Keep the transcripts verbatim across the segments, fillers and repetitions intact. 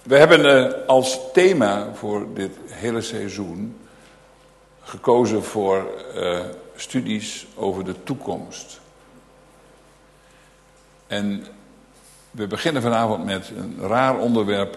We hebben uh, als thema voor dit hele seizoen gekozen voor uh, studies over de toekomst. En we beginnen vanavond met een raar onderwerp.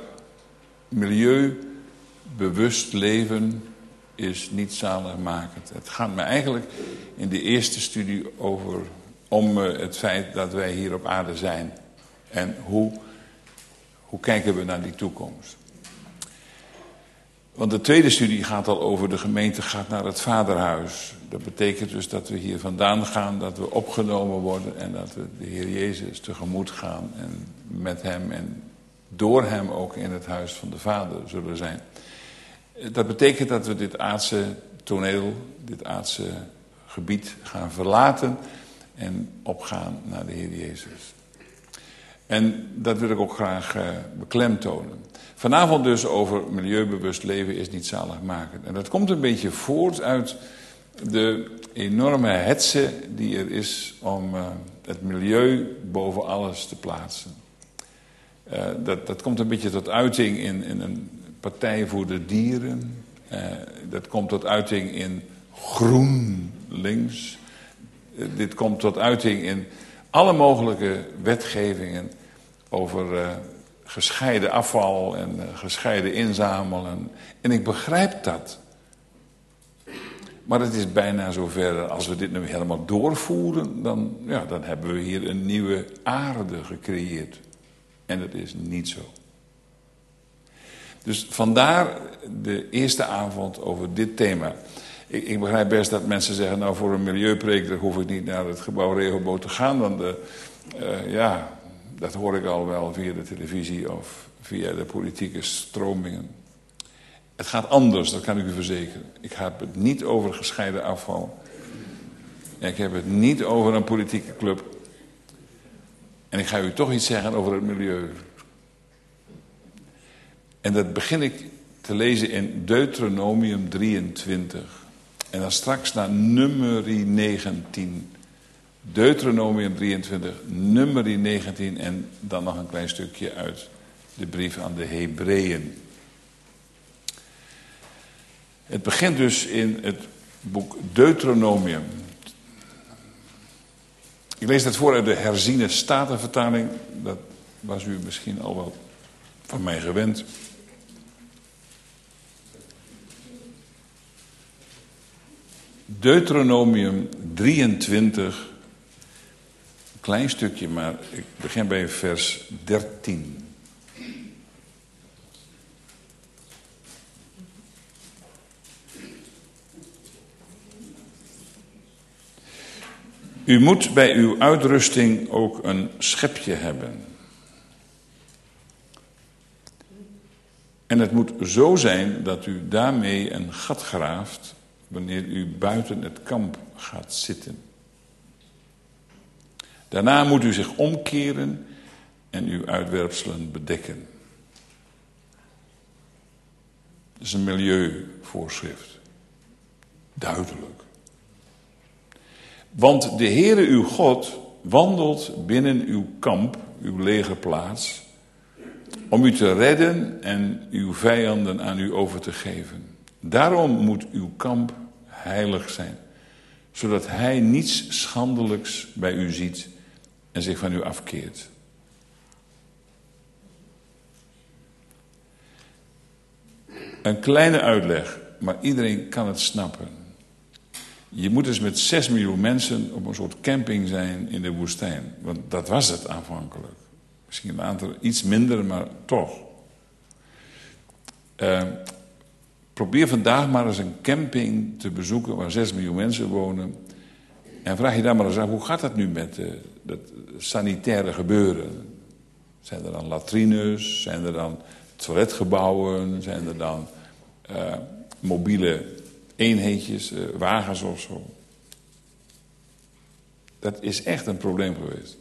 Milieubewust leven is niet zaligmakend. Het gaat me eigenlijk in de eerste studie over om uh, het feit dat wij hier op aarde zijn. En hoe, hoe kijken we naar die toekomst. Want de tweede studie gaat al over de gemeente gaat naar het vaderhuis. Dat betekent dus dat we hier vandaan gaan, dat we opgenomen worden en dat we de Heer Jezus tegemoet gaan en met hem en door hem ook in het huis van de Vader zullen zijn. Dat betekent dat we dit aardse toneel, dit aardse gebied gaan verlaten en opgaan naar de Heer Jezus. En dat wil ik ook graag uh, beklemtonen. Vanavond dus over milieubewust leven is niet zaligmakend. En dat komt een beetje voort uit de enorme hetze die er is om uh, het milieu boven alles te plaatsen. Uh, dat, dat komt een beetje tot uiting in, in een partij voor de dieren. Uh, dat komt tot uiting in GroenLinks. Uh, dit komt tot uiting in alle mogelijke wetgevingen over uh, gescheiden afval en uh, gescheiden inzamelen. En ik begrijp dat. Maar het is bijna zover, als we dit nu helemaal doorvoeren, dan, ja, dan hebben we hier een nieuwe aarde gecreëerd. En dat is niet zo. Dus vandaar de eerste avond over dit thema. Ik, ik begrijp best dat mensen zeggen, nou voor een milieupreek daar hoef ik niet naar het gebouw Rehoboth te gaan. Want de, uh, ja, dat hoor ik al wel via de televisie of via de politieke stromingen. Het gaat anders, dat kan ik u verzekeren. Ik heb het niet over gescheiden afval. Ik heb het niet over een politieke club. En ik ga u toch iets zeggen over het milieu. En dat begin ik te lezen in Deuteronomium drieëntwintig. En dan straks naar Numeri negentien. Deuteronomium drieëntwintig, Numeri negentien. En dan nog een klein stukje uit de brief aan de Hebreeën. Het begint dus in het boek Deuteronomium. Ik lees dat voor uit de herziene statenvertaling. Dat was u misschien al wel van mij gewend. Deuteronomium drieëntwintig. Een klein stukje, maar ik begin bij vers dertien. U moet bij uw uitrusting ook een schepje hebben. En het moet zo zijn dat u daarmee een gat graaft wanneer u buiten het kamp gaat zitten. Daarna moet u zich omkeren en uw uitwerpselen bedekken. Dat is een milieuvoorschrift. Duidelijk. Want de Heere uw God wandelt binnen uw kamp, uw legerplaats, om u te redden en uw vijanden aan u over te geven. Daarom moet uw kamp heilig zijn, zodat hij niets schandelijks bij u ziet en zich van u afkeert. Een kleine uitleg, maar iedereen kan het snappen. Je moet dus met zes miljoen mensen op een soort camping zijn in de woestijn. Want dat was het aanvankelijk. Misschien een aantal iets minder, maar toch. Uh, probeer vandaag maar eens een camping te bezoeken waar zes miljoen mensen wonen. En vraag je daar maar eens af, hoe gaat dat nu met uh, dat sanitaire gebeuren? Zijn er dan latrines? Zijn er dan toiletgebouwen? Zijn er dan uh, mobiele eenheidjes, uh, wagens of zo? Dat is echt een probleem geweest.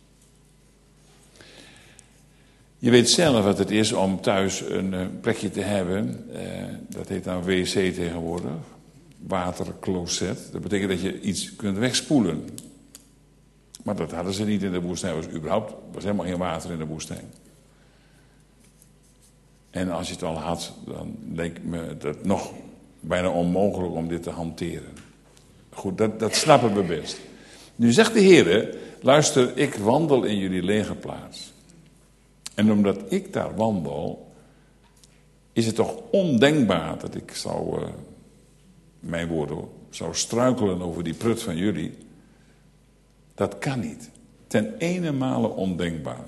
Je weet zelf wat het is om thuis een uh, plekje te hebben. Uh, dat heet dan wc tegenwoordig. Watercloset. Dat betekent dat je iets kunt wegspoelen. Maar dat hadden ze niet in de woestijn. Er was überhaupt was helemaal geen water in de woestijn. En als je het al had, dan leek me dat nog bijna onmogelijk om dit te hanteren. Goed, dat, dat snappen we best. Nu zegt de Heer, luister, ik wandel in jullie legerplaats. En omdat ik daar wandel, is het toch ondenkbaar dat ik zou, uh, mijn woorden, zou struikelen over die prut van jullie. Dat kan niet. Ten ene male ondenkbaar.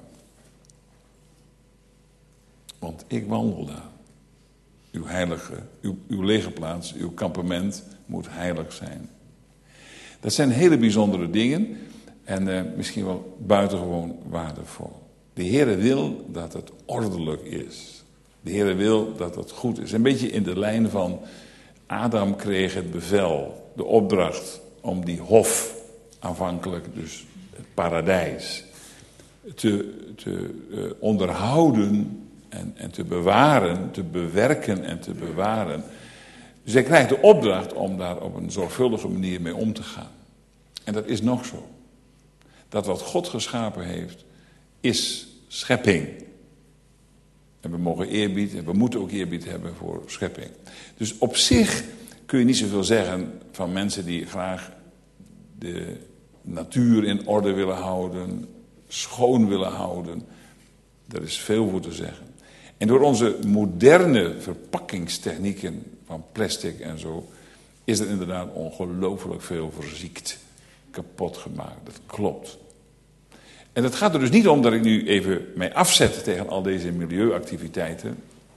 Want ik wandel daar. Uw heilige, uw, uw legerplaats, uw kampement moet heilig zijn. Dat zijn hele bijzondere dingen en uh, misschien wel buitengewoon waardevol. De Heere wil dat het ordelijk is. De Heere wil dat het goed is. Een beetje in de lijn van Adam kreeg het bevel, de opdracht om die hof, aanvankelijk dus het paradijs, te, te uh, onderhouden en, en te bewaren, te bewerken en te bewaren. Dus hij krijgt de opdracht om daar op een zorgvuldige manier mee om te gaan. En dat is nog zo. Dat wat God geschapen heeft, is schepping. En we mogen eerbied, en we moeten ook eerbied hebben voor schepping. Dus op zich kun je niet zoveel zeggen van mensen die graag de natuur in orde willen houden, schoon willen houden. Daar is veel voor te zeggen. En door onze moderne verpakkingstechnieken van plastic en zo, is er inderdaad ongelooflijk veel verziekt, kapot gemaakt. Dat klopt. En het gaat er dus niet om dat ik nu even mij afzet tegen al deze milieuactiviteiten.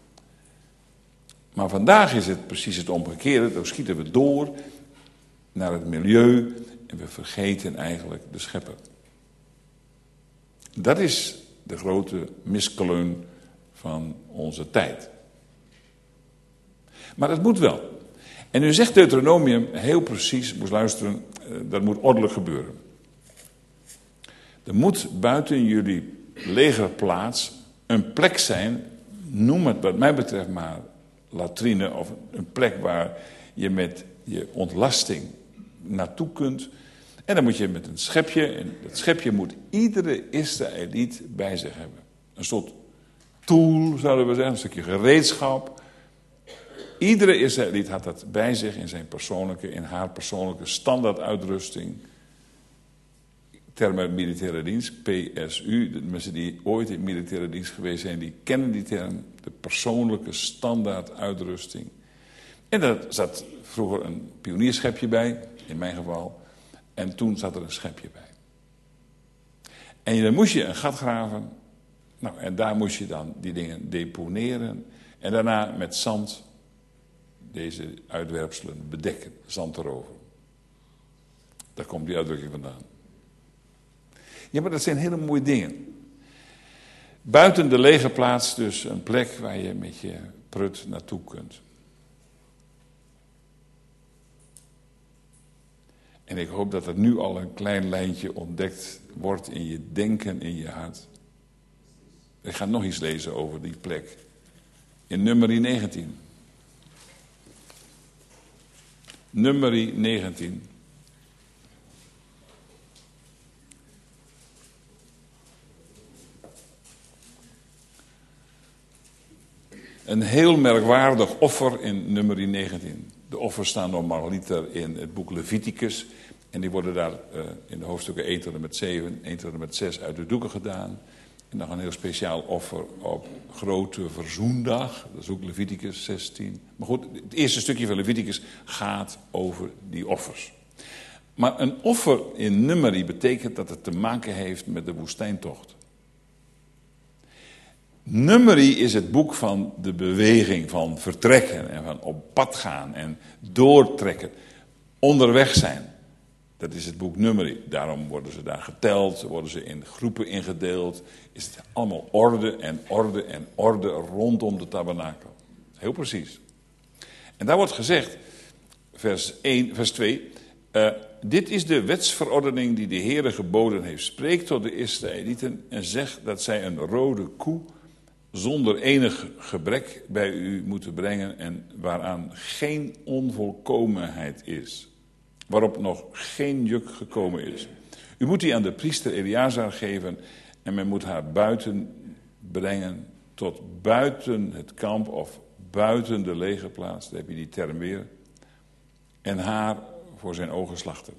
Maar vandaag is het precies het omgekeerde. Dan schieten we door naar het milieu en we vergeten eigenlijk de schepper. Dat is de grote miskleun van onze tijd. Maar dat moet wel. En nu zegt Deuteronomium heel precies, moest luisteren, dat moet ordelijk gebeuren. Er moet buiten jullie legerplaats een plek zijn, noem het wat mij betreft maar latrine, of een plek waar je met je ontlasting naartoe kunt. En dan moet je met een schepje, en dat schepje moet iedere Israëliet bij zich hebben. Een soort tool, zouden we zeggen, een stukje gereedschap. Iedere Israëliet had dat bij zich in zijn persoonlijke, in haar persoonlijke standaarduitrusting. Term uit militaire dienst, P S U. De mensen die ooit in militaire dienst geweest zijn, die kennen die term. De persoonlijke standaarduitrusting. En daar zat vroeger een pionierschepje bij, in mijn geval. En toen zat er een schepje bij. En dan moest je een gat graven. Nou, en daar moest je dan die dingen deponeren. En daarna met zand deze uitwerpselen bedekken. Zand erover. Daar komt die uitdrukking vandaan. Ja, maar dat zijn hele mooie dingen. Buiten de legerplaats dus een plek waar je met je prut naartoe kunt. En ik hoop dat er nu al een klein lijntje ontdekt wordt in je denken, in je hart. Ik ga nog iets lezen over die plek. In Numeri negentien. Numeri negentien. Een heel merkwaardig offer in Numeri negentien. De offers staan normaliter in het boek Leviticus. En die worden daar uh, in de hoofdstukken één tot en met zeven, één tot en met zes uit de doeken gedaan. En dan een heel speciaal offer op Grote Verzoendag. Dat is ook Leviticus zestien. Maar goed, het eerste stukje van Leviticus gaat over die offers. Maar een offer in Numeri betekent dat het te maken heeft met de woestijntocht. Numeri is het boek van de beweging, van vertrekken en van op pad gaan en doortrekken. Onderweg zijn. Dat is het boek Numeri. Daarom worden ze daar geteld, worden ze in groepen ingedeeld. Is het allemaal orde en orde en orde rondom de tabernakel. Heel precies. En daar wordt gezegd, vers, één, vers twee... Uh, dit is de wetsverordening die de Heere geboden heeft. Spreek tot de Israëlieten en zeg dat zij een rode koe zonder enig gebrek bij u moeten brengen en waaraan geen onvolkomenheid is. Waarop nog geen juk gekomen is. U moet die aan de priester Eleazar geven en men moet haar buiten brengen tot buiten het kamp of buiten de legerplaats, daar heb je die term weer, en haar voor zijn ogen slachten.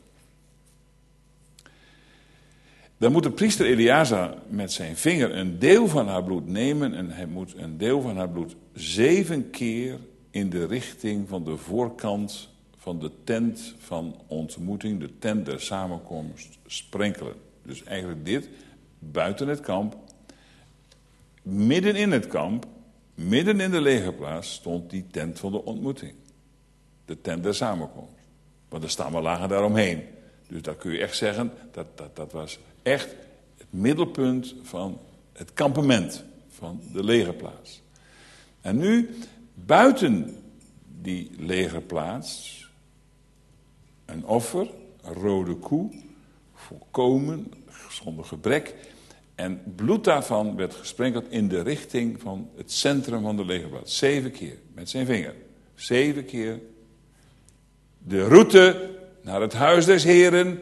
Dan moet de priester Eleazar met zijn vinger een deel van haar bloed nemen en hij moet een deel van haar bloed zeven keer in de richting van de voorkant van de tent van ontmoeting, de tent der samenkomst, sprenkelen. Dus eigenlijk dit, buiten het kamp, midden in het kamp, midden in de legerplaats stond die tent van de ontmoeting. De tent der samenkomst. Want de stammen lagen daaromheen. Dus daar kun je echt zeggen, dat, dat, dat was echt het middelpunt van het kampement van de legerplaats. En nu, buiten die legerplaats, een offer, een rode koe, volkomen, zonder gebrek. En bloed daarvan werd gesprenkeld in de richting van het centrum van de legerplaats. Zeven keer, met zijn vinger. Zeven keer. De route naar het huis des Heren.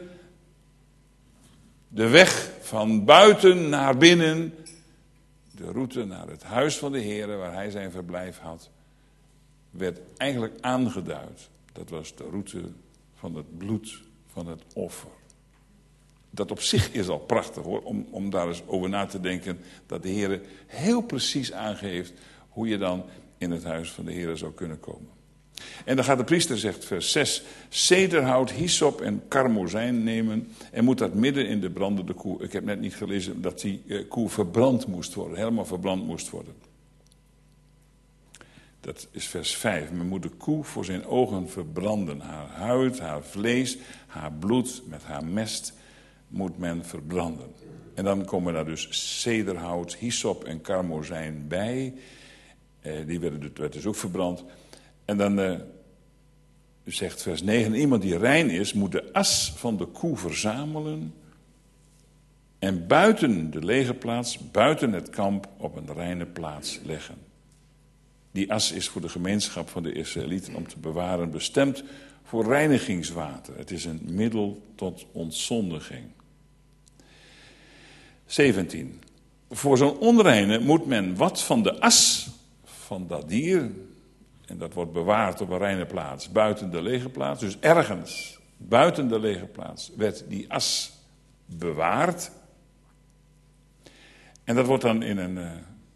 De weg van buiten naar binnen. De route naar het huis van de Heren, waar hij zijn verblijf had, werd eigenlijk aangeduid. Dat was de route van het bloed van het offer. Dat op zich is al prachtig hoor, om, om daar eens over na te denken. Dat de Heer heel precies aangeeft hoe je dan in het huis van de Heer zou kunnen komen. En dan gaat de priester, zegt vers zes, cederhout, hyssop en karmozijn nemen en moet dat midden in de brandende koe. Ik heb net niet gelezen dat die uh, koe verbrand moest worden, helemaal verbrand moest worden. Dat is vers vijf. Men moet de koe voor zijn ogen verbranden. Haar huid, haar vlees, haar bloed met haar mest moet men verbranden. En dan komen daar dus cederhout, hyssop en karmozijn bij. Eh, die werden, werd dus ook verbrand. En dan eh, zegt vers negen, iemand die rein is, moet de as van de koe verzamelen en buiten de legerplaats, buiten het kamp, op een reine plaats leggen. Die as is voor de gemeenschap van de Israëlieten om te bewaren, bestemd voor reinigingswater. Het is een middel tot ontzondiging. zeventien. Voor zo'n onreine moet men wat van de as van dat dier, en dat wordt bewaard op een reine plaats, buiten de legerplaats, dus ergens buiten de legerplaats werd die as bewaard. En dat wordt dan in een... Uh,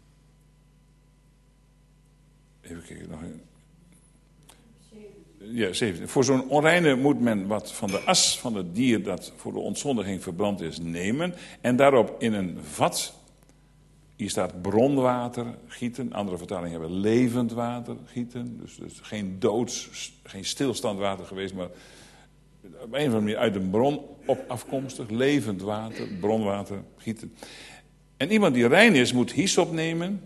even kijken, nog een... Ja, zeventien. Voor zo'n onreine moet men wat van de as van het dier dat voor de ontzondiging verbrand is nemen en daarop in een vat, hier staat bronwater gieten, andere vertalingen hebben levend water gieten, dus, dus geen doods, geen stilstandwater geweest, maar op een of andere manier uit een bron op afkomstig, levend water, bronwater gieten. En iemand die rein is moet hyssop nemen.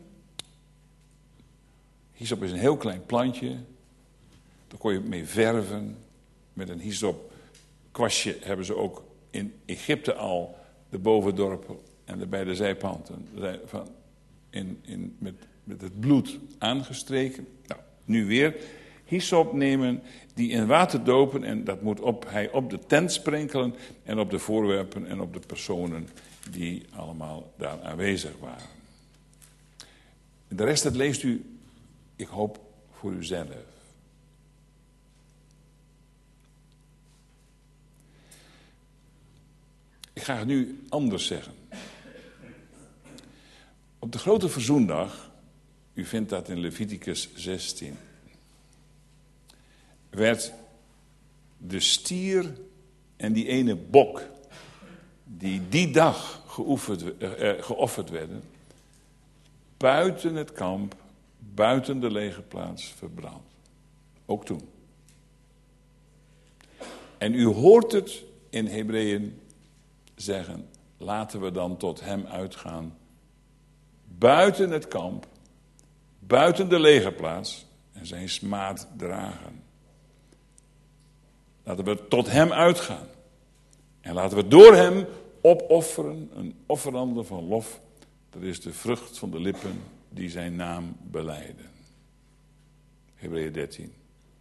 Hyssop is een heel klein plantje. Daar kon je mee verven. Met een hyssop kwastje hebben ze ook in Egypte al de bovendorpen en de beide zijpanten van in, in, met, met het bloed aangestreken. Nou, nu weer hyssop nemen, die in water dopen en dat moet op, hij op de tent sprenkelen en op de voorwerpen en op de personen die allemaal daar aanwezig waren. De rest dat leest u, ik hoop, voor uzelf. Ik ga het nu anders zeggen. Op de grote verzoendag, u vindt dat in Leviticus zestien, werd de stier en die ene bok, die die dag geoefend, eh, geofferd werden, buiten het kamp, buiten de legerplaats verbrand. Ook toen. En u hoort het in Hebreeën zeggen, laten we dan tot hem uitgaan, buiten het kamp, buiten de legerplaats en zijn smaad dragen. Laten we tot hem uitgaan. En laten we door hem opofferen, een offerande van lof. Dat is de vrucht van de lippen die zijn naam belijden. Hebreeën dertien.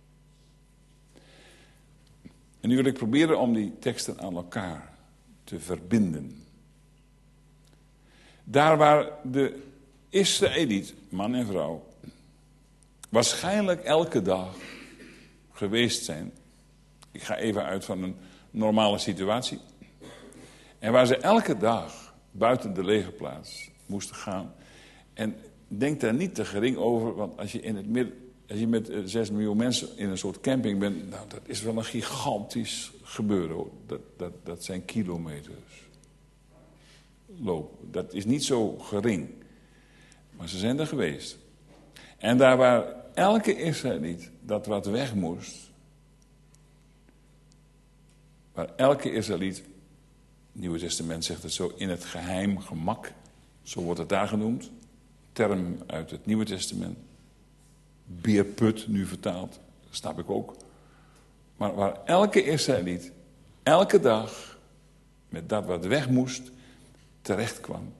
En nu wil ik proberen om die teksten aan elkaar te verbinden. Daar waar de Israëliet, man en vrouw, waarschijnlijk elke dag geweest zijn. Ik ga even uit van een normale situatie. En waar ze elke dag buiten de legerplaats moesten gaan. En denk daar niet te gering over, want als je in het midden, als je met zes miljoen mensen in een soort camping bent, nou, dat is wel een gigantisch gebeuren, hoor. Dat, dat, dat zijn kilometers lopen. Dat is niet zo gering. Maar ze zijn er geweest. En daar waar elke Israëliet dat wat weg moest, waar elke Israëliet, het Nieuwe Testament zegt het zo, in het geheim gemak, zo wordt het daar genoemd, term uit het Nieuwe Testament, beerput nu vertaald, dat snap ik ook. Maar waar elke Israëliet elke dag met dat wat weg moest terecht kwam,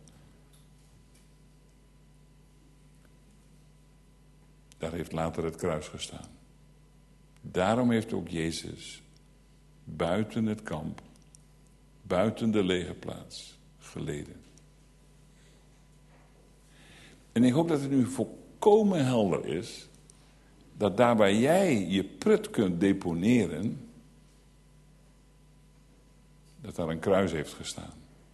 daar heeft later het kruis gestaan. Daarom heeft ook Jezus buiten het kamp, buiten de legerplaats geleden. En ik hoop dat het nu volkomen helder is dat daar waar jij je prut kunt deponeren, dat daar een kruis heeft gestaan.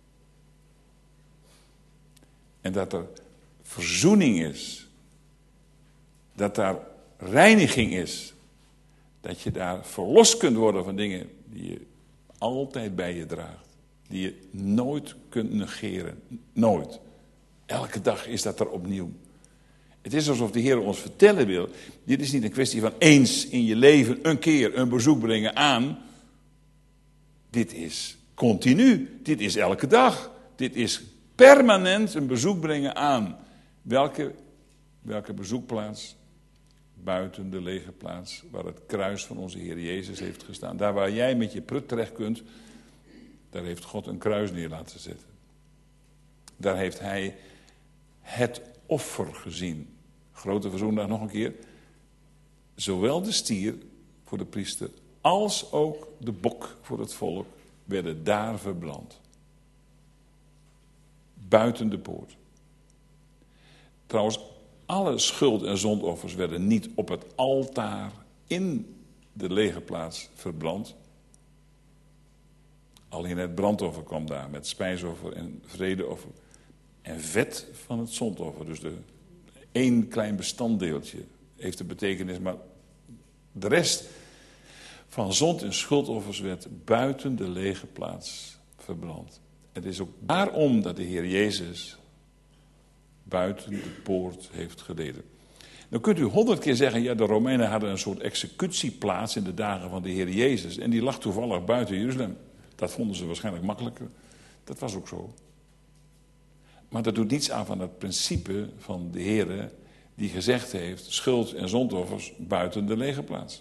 En dat er verzoening is. Dat daar reiniging is. Dat je daar verlost kunt worden van dingen die je altijd bij je draagt. Die je nooit kunt negeren. Nooit. Elke dag is dat er opnieuw. Het is alsof de Heer ons vertellen wil. Dit is niet een kwestie van eens in je leven een keer een bezoek brengen aan. Dit is continu. Dit is elke dag. Dit is permanent een bezoek brengen aan. Welke, welke bezoekplaats? Buiten de legerplaats waar het kruis van onze Heer Jezus heeft gestaan. Daar waar jij met je prut terecht kunt, daar heeft God een kruis neer laten zetten. Daar heeft Hij het offer gezien. Grote verzoendag nog een keer. Zowel de stier voor de priester als ook de bok voor het volk werden daar verbrand. Buiten de poort. Trouwens, alle schuld- en zondoffers werden niet op het altaar in de legerplaats verbrand. Alleen het brandoffer kwam daar met spijsoffer en vredeoffer. En vet van het zondoffer. Dus de één klein bestanddeeltje heeft de betekenis. Maar de rest van zond- en schuldoffers werd buiten de legerplaats verbrand. Het is ook daarom dat de Heer Jezus buiten de poort heeft geleden. Dan kunt u honderd keer zeggen, ja, de Romeinen hadden een soort executieplaats in de dagen van de Heer Jezus. En die lag toevallig buiten Jeruzalem. Dat vonden ze waarschijnlijk makkelijker. Dat was ook zo. Maar dat doet niets aan van het principe van de Heer die gezegd heeft, schuld- en zondoffers buiten de legerplaats.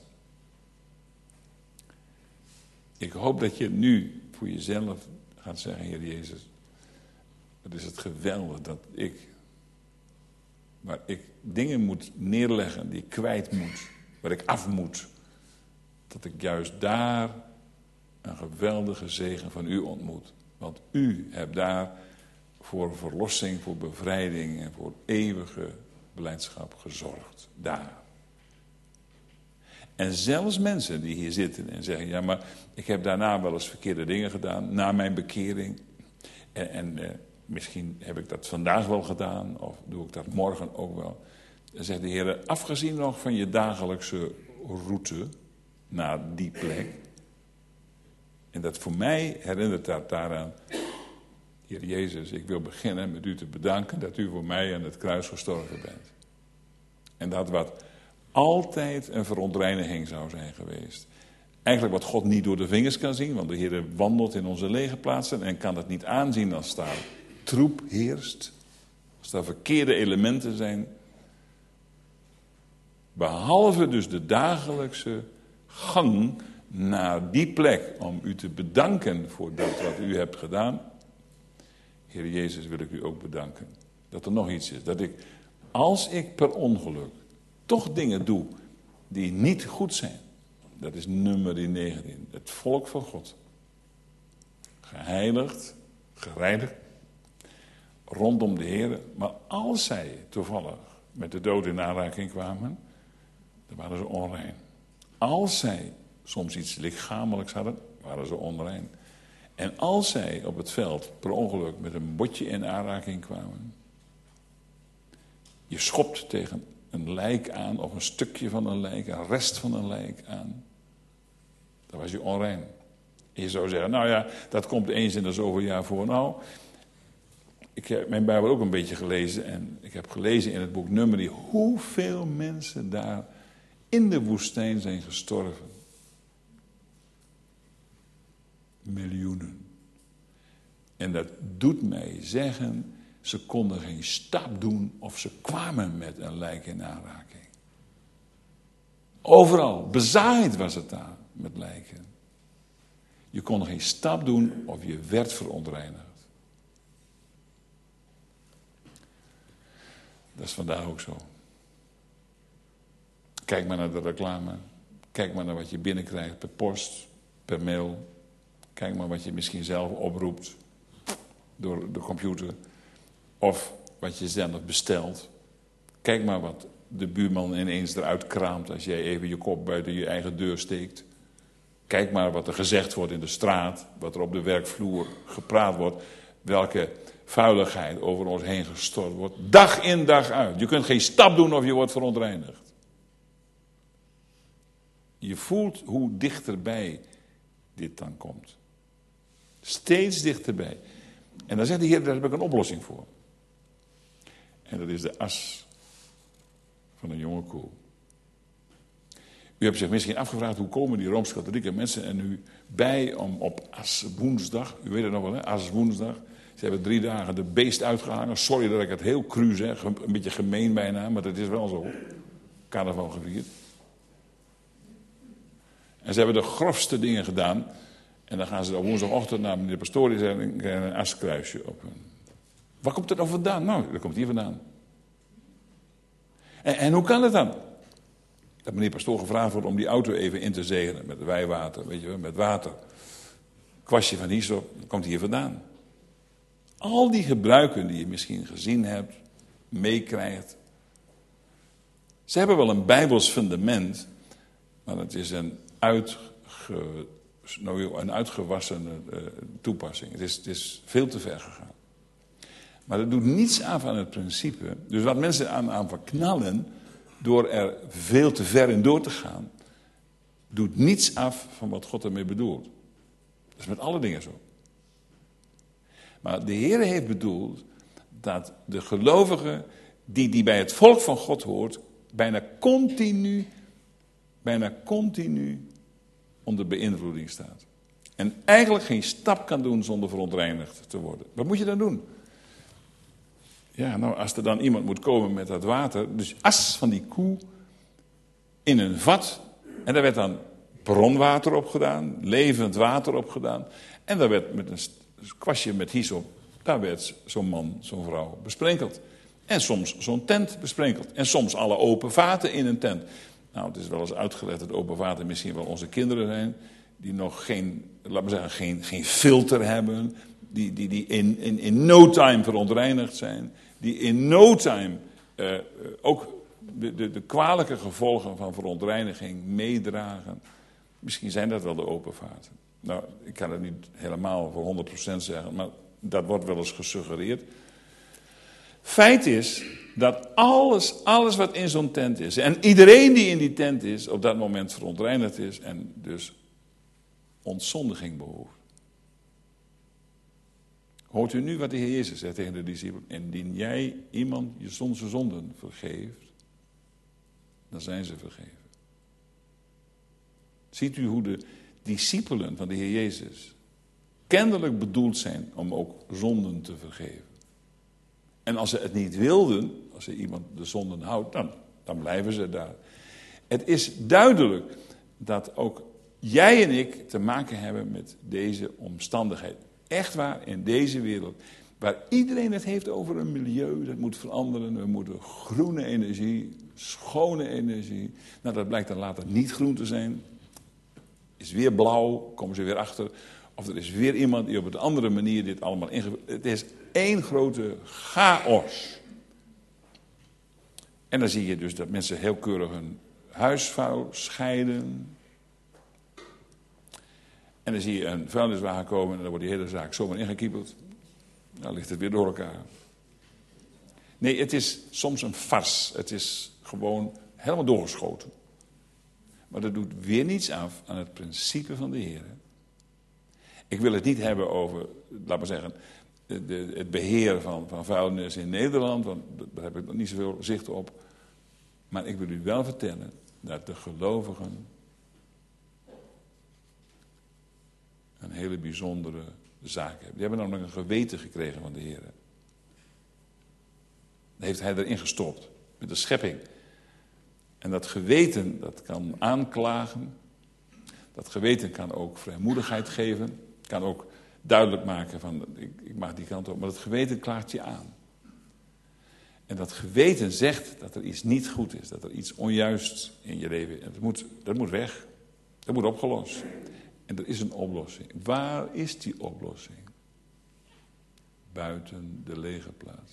Ik hoop dat je nu voor jezelf gaat zeggen, Heer Jezus, het is het geweldig dat ik, waar ik dingen moet neerleggen die ik kwijt moet, waar ik af moet, dat ik juist daar een geweldige zegen van u ontmoet. Want u hebt daar voor verlossing, voor bevrijding en voor eeuwige blijdschap gezorgd. Daar. En zelfs mensen die hier zitten en zeggen, ja, maar ik heb daarna wel eens verkeerde dingen gedaan, na mijn bekering. En, en eh, misschien heb ik dat vandaag wel gedaan, of doe ik dat morgen ook wel. Dan zegt de Heer, afgezien nog van je dagelijkse route naar die plek. En dat voor mij herinnert dat daaraan, Heer Jezus, ik wil beginnen met u te bedanken dat u voor mij aan het kruis gestorven bent. En dat wat altijd een verontreiniging zou zijn geweest. Eigenlijk wat God niet door de vingers kan zien, want de Heer wandelt in onze legerplaatsen en kan het niet aanzien als daar troep heerst. Als daar verkeerde elementen zijn. Behalve dus de dagelijkse gang naar die plek om u te bedanken voor dat wat u hebt gedaan. Heer Jezus, wil ik u ook bedanken. Dat er nog iets is. Dat ik, als ik per ongeluk toch dingen doe die niet goed zijn. Dat is nummer negentien. Het volk van God. Geheiligd, gereinigd. rondom de Heer. Maar als zij toevallig met de dood in aanraking kwamen, dan waren ze onrein. Als zij soms iets lichamelijks hadden, waren ze onrein. En als zij op het veld per ongeluk met een botje in aanraking kwamen, je schopt tegen een lijk aan, of een stukje van een lijk, een rest van een lijk aan, dan was je onrein. En je zou zeggen, nou ja, dat komt eens in de zoveel jaar voor. Nou, ik heb mijn Bijbel ook een beetje gelezen en ik heb gelezen in het boek Numeri hoeveel mensen daar in de woestijn zijn gestorven. Miljoenen. En dat doet mij zeggen, ze konden geen stap doen of ze kwamen met een lijk in aanraking. Overal, bezaaid was het daar met lijken. Je kon geen stap doen of je werd verontreinigd. Dat is vandaag ook zo. Kijk maar naar de reclame. Kijk maar naar wat je binnenkrijgt per post, per mail. Kijk maar wat je misschien zelf oproept door de computer. Of wat je zelf bestelt. Kijk maar wat de buurman ineens eruit kraamt als jij even je kop buiten je eigen deur steekt. Kijk maar wat er gezegd wordt in de straat. Wat er op de werkvloer gepraat wordt. Welke vuiligheid over ons heen gestort wordt. Dag in dag uit. Je kunt geen stap doen of je wordt verontreinigd. Je voelt hoe dichterbij dit dan komt. Steeds dichterbij. En dan zegt de Heer, daar heb ik een oplossing voor. En dat is de as van een jonge koe. U hebt zich misschien afgevraagd, hoe komen die Rooms-Katholieke mensen er nu bij om op Aswoensdag, u weet het nog wel hè, Aswoensdag. Ze hebben drie dagen de beest uitgehangen. Sorry dat ik het heel cru zeg, een beetje gemeen bijna, maar dat is wel zo. Carnaval gevierd. En ze hebben de grofste dingen gedaan. En dan gaan ze op woensdagochtend naar meneer Pastorie en een askruisje op hun. Waar komt het nou vandaan? Nou, dat komt hier vandaan. En, en hoe kan het dan? Dat meneer Pastoor gevraagd wordt om die auto even in te zegenen met wijwater, weet je wel, met water. Kwastje van hyssop, dat komt hier vandaan. Al die gebruiken die je misschien gezien hebt, meekrijgt. Ze hebben wel een Bijbels fundament, maar het is een, uitge, nou, een uitgewassen uh, toepassing. Het is, het is veel te ver gegaan. Maar dat doet niets af aan het principe. Dus wat mensen aan, aan verknallen, door er veel te ver in door te gaan, doet niets af van wat God ermee bedoelt. Dat is met alle dingen zo. Maar de Heer heeft bedoeld dat de gelovige die, die bij het volk van God hoort, bijna continu, bijna continu onder beïnvloeding staat. En eigenlijk geen stap kan doen zonder verontreinigd te worden. Wat moet je dan doen? Ja, nou, als er dan iemand moet komen met dat water, dus as van die koe in een vat, en daar werd dan bronwater op gedaan, levend water op gedaan, en daar werd met een kwastje met hyssop, daar werd zo'n man, zo'n vrouw besprenkeld. En soms zo'n tent besprenkeld. En soms alle open vaten in een tent. Nou, het is wel eens uitgelegd dat open vaten misschien wel onze kinderen zijn, die nog geen, laten we zeggen, geen, geen filter hebben, die, die, die in, in, in no time verontreinigd zijn, die in no time uh, ook de, de, de kwalijke gevolgen van verontreiniging meedragen. Misschien zijn dat wel de open vaten. Nou, ik kan het niet helemaal voor honderd procent zeggen, maar dat wordt wel eens gesuggereerd. Feit is dat alles, alles wat in zo'n tent is, en iedereen die in die tent is, op dat moment verontreinigd is en dus ontzondiging behoeft. Hoort u nu wat de Heer Jezus zegt tegen de discipelen? Indien jij iemand je zijn zonden vergeeft, dan zijn ze vergeven. Ziet u hoe de discipelen van de Heer Jezus kennelijk bedoeld zijn om ook zonden te vergeven. En als ze het niet wilden, als ze iemand de zonden houdt, dan, dan blijven ze daar. Het is duidelijk dat ook jij en ik te maken hebben met deze omstandigheid. Echt waar, in deze wereld, waar iedereen het heeft over een milieu, dat moet veranderen. We moeten groene energie, schone energie. Nou, dat blijkt dan later niet groen te zijn. Is weer blauw, komen ze weer achter. Of er is weer iemand die op een andere manier dit allemaal ingevuld. Het is één grote chaos. En dan zie je dus dat mensen heel keurig hun huisvuil scheiden. En dan zie je een vuilniswagen komen en dan wordt die hele zaak zomaar ingekiepeld. Dan ligt het weer door elkaar. Nee, het is soms een farce. Het is gewoon helemaal doorgeschoten. Maar dat doet weer niets af aan het principe van de Heer. Ik wil het niet hebben over, laat maar zeggen, de, het beheer van, van vuilnis in Nederland. Want daar heb ik nog niet zoveel zicht op. Maar ik wil u wel vertellen dat de gelovigen een hele bijzondere zaak hebben. Die hebben namelijk een geweten gekregen van de Heer. Dat heeft hij erin gestopt, met de schepping. En dat geweten, dat kan aanklagen. Dat geweten kan ook vrijmoedigheid geven. Kan ook duidelijk maken van, ik, ik mag die kant op. Maar dat geweten klaagt je aan. En dat geweten zegt dat er iets niet goed is. Dat er iets onjuist in je leven is. Dat moet, dat moet weg. Dat moet opgelost. En er is een oplossing. Waar is die oplossing? Buiten de lege plaats.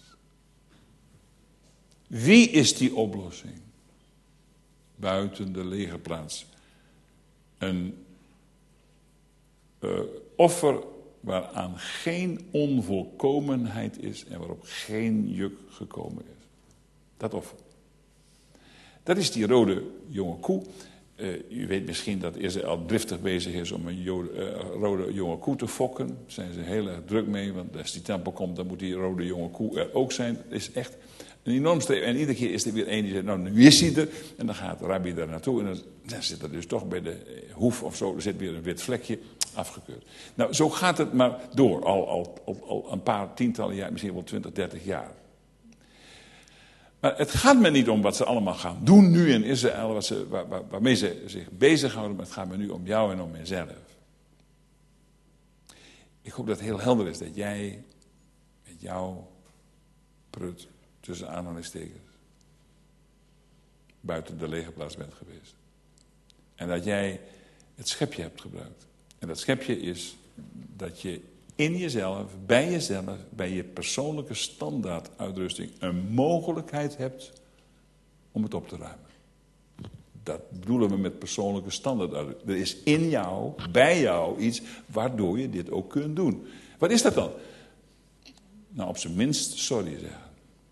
Wie is die oplossing? Buiten de lege plaats. Een uh, offer waaraan geen onvolkomenheid is en waarop geen juk gekomen is. Dat offer. Dat is die rode jonge koe. Uh, u weet misschien dat Israël driftig bezig is om een jode, uh, rode jonge koe te fokken. Daar zijn ze heel erg druk mee, want als die tempel komt, dan moet die rode jonge koe er ook zijn. Het is echt een enorm streven. En iedere keer is er weer één die zegt, nou nu is hij er. En dan gaat de rabbi daar naartoe en dan, dan zit er dus toch bij de hoef of zo, er zit weer een wit vlekje, afgekeurd. Nou, zo gaat het maar door, al, al, al, al een paar tientallen jaar, misschien wel twintig, dertig jaar. Maar het gaat me niet om wat ze allemaal gaan doen nu in Israël, wat ze, waar, waar, waarmee ze zich bezighouden, maar het gaat me nu om jou en om mijzelf. Ik hoop dat het heel helder is dat jij met jouw prut, tussen aanhalingstekens, buiten de lege plaats bent geweest. En dat jij het schepje hebt gebruikt. En dat schepje is dat je in jezelf, bij jezelf, bij je persoonlijke standaarduitrusting een mogelijkheid hebt om het op te ruimen. Dat bedoelen we met persoonlijke standaarduitrusting. Er is in jou, bij jou iets waardoor je dit ook kunt doen. Wat is dat dan? Nou, op zijn minst sorry zeggen.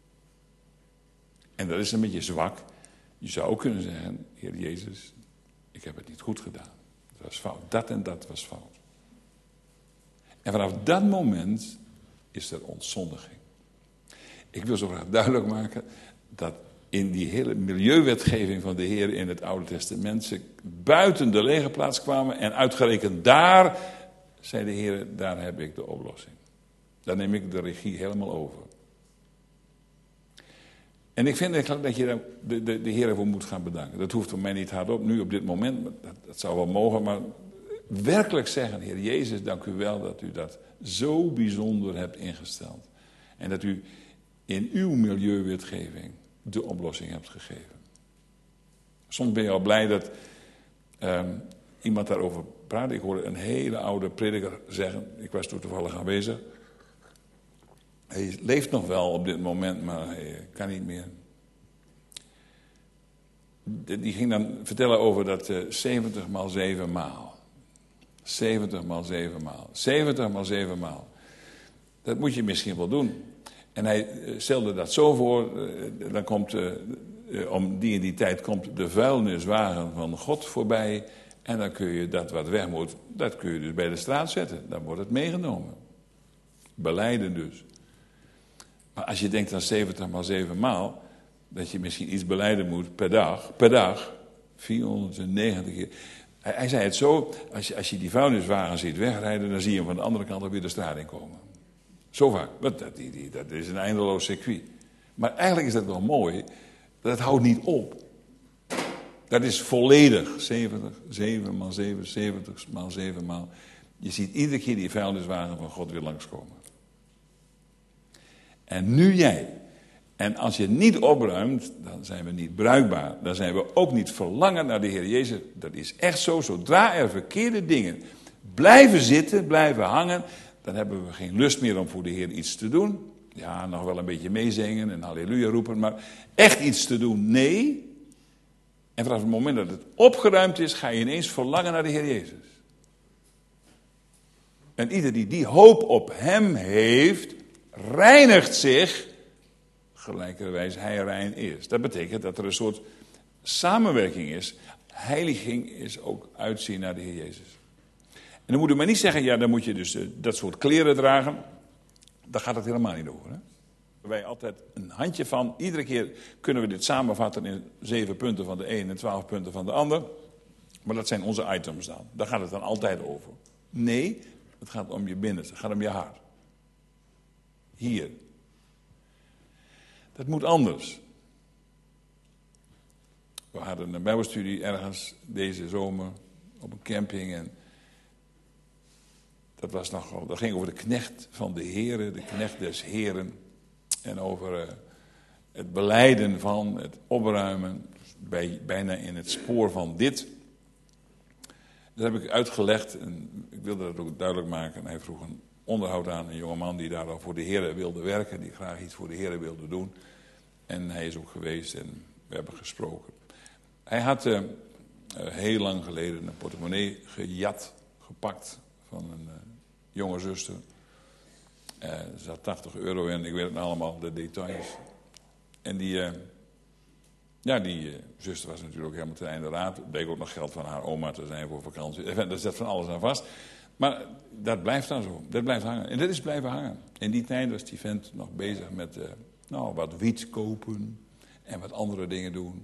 En dat is een beetje zwak. Je zou ook kunnen zeggen, Heer Jezus, ik heb het niet goed gedaan. Dat was fout. Dat en dat was fout. En vanaf dat moment is er ontzondiging. Ik wil zo graag duidelijk maken dat in die hele milieuwetgeving van de Heer in het Oude Testament ze buiten de lege plaats kwamen en uitgerekend daar, zei de Heer, daar heb ik de oplossing. Daar neem ik de regie helemaal over. En ik vind eigenlijk dat je daar de, de, de Heer voor moet gaan bedanken. Dat hoeft voor mij niet hardop, nu op dit moment, dat, dat zou wel mogen, maar werkelijk zeggen, Heer Jezus, dank u wel dat u dat zo bijzonder hebt ingesteld. En dat u in uw milieuwetgeving de oplossing hebt gegeven. Soms ben je al blij dat um, iemand daarover praat. Ik hoorde een hele oude prediker zeggen, ik was toen toevallig aanwezig. Hij leeft nog wel op dit moment, maar hij kan niet meer. Die ging dan vertellen over dat uh, zeventig maal zeven maal. zeventig maal zeven maal. zeventig maal zeven maal. Dat moet je misschien wel doen. En hij stelde dat zo voor, uh, dan komt, uh, uh, om die en die tijd komt de vuilniswagen van God voorbij. En dan kun je dat wat weg moet, dat kun je dus bij de straat zetten. Dan wordt het meegenomen. Belijden dus. Maar als je denkt aan zeventig maal zeven maal, dat je misschien iets belijden moet per dag, per dag, vierhonderdnegentig keer. Hij, hij zei het zo, als je, als je die vuilniswagen ziet wegrijden, dan zie je hem van de andere kant ook weer de straat in komen. Zo vaak, dat, dat, die, dat is een eindeloos circuit. Maar eigenlijk is dat wel mooi, dat houdt niet op. Dat is volledig, zeventig, zeven maal zeven, zeventig maal zeven maal. Je ziet iedere keer die vuilniswagen van God weer langskomen. En nu jij. En als je niet opruimt, dan zijn we niet bruikbaar. Dan zijn we ook niet verlangen naar de Heer Jezus. Dat is echt zo. Zodra er verkeerde dingen blijven zitten, blijven hangen, dan hebben we geen lust meer om voor de Heer iets te doen. Ja, nog wel een beetje meezingen en halleluja roepen, maar echt iets te doen, nee. En vanaf het moment dat het opgeruimd is, ga je ineens verlangen naar de Heer Jezus. En ieder die die hoop op hem heeft, reinigt zich, gelijkerwijs hij rein is. Dat betekent dat er een soort samenwerking is. Heiliging is ook uitzien naar de Heer Jezus. En dan moet u maar niet zeggen, ja, dan moet je dus uh, dat soort kleren dragen. Daar gaat het helemaal niet over. Hè? Wij altijd een handje van. Iedere keer kunnen we dit samenvatten in zeven punten van de een en twaalf punten van de ander. Maar dat zijn onze items dan. Daar gaat het dan altijd over. Nee, het gaat om je binnenste. Het gaat om je hart. Hier. Dat moet anders. We hadden een bijbelstudie ergens deze zomer op een camping. En dat, was nogal, dat ging over de knecht van de Here, de knecht des Heren. En over uh, het belijden van, het opruimen, bij, bijna in het spoor van dit. Dat heb ik uitgelegd en ik wilde dat ook duidelijk maken. En hij vroeg een onderhoud aan een jongeman die daar al voor de Here wilde werken, die graag iets voor de Here wilde doen. En hij is ook geweest en we hebben gesproken. Hij had uh, uh, heel lang geleden een portemonnee gejat, gepakt van een uh, jonge zuster. Uh, er zat tachtig euro in, ik weet het allemaal, de details. En die, uh, ja, die uh, zuster was natuurlijk ook helemaal ten einde raad. Het bleek ook nog geld van haar oma te zijn voor vakantie. Daar zat van alles aan vast. Maar dat blijft dan zo, dat blijft hangen. En dat is blijven hangen. In die tijd was die vent nog bezig met uh, nou, wat wiet kopen en wat andere dingen doen.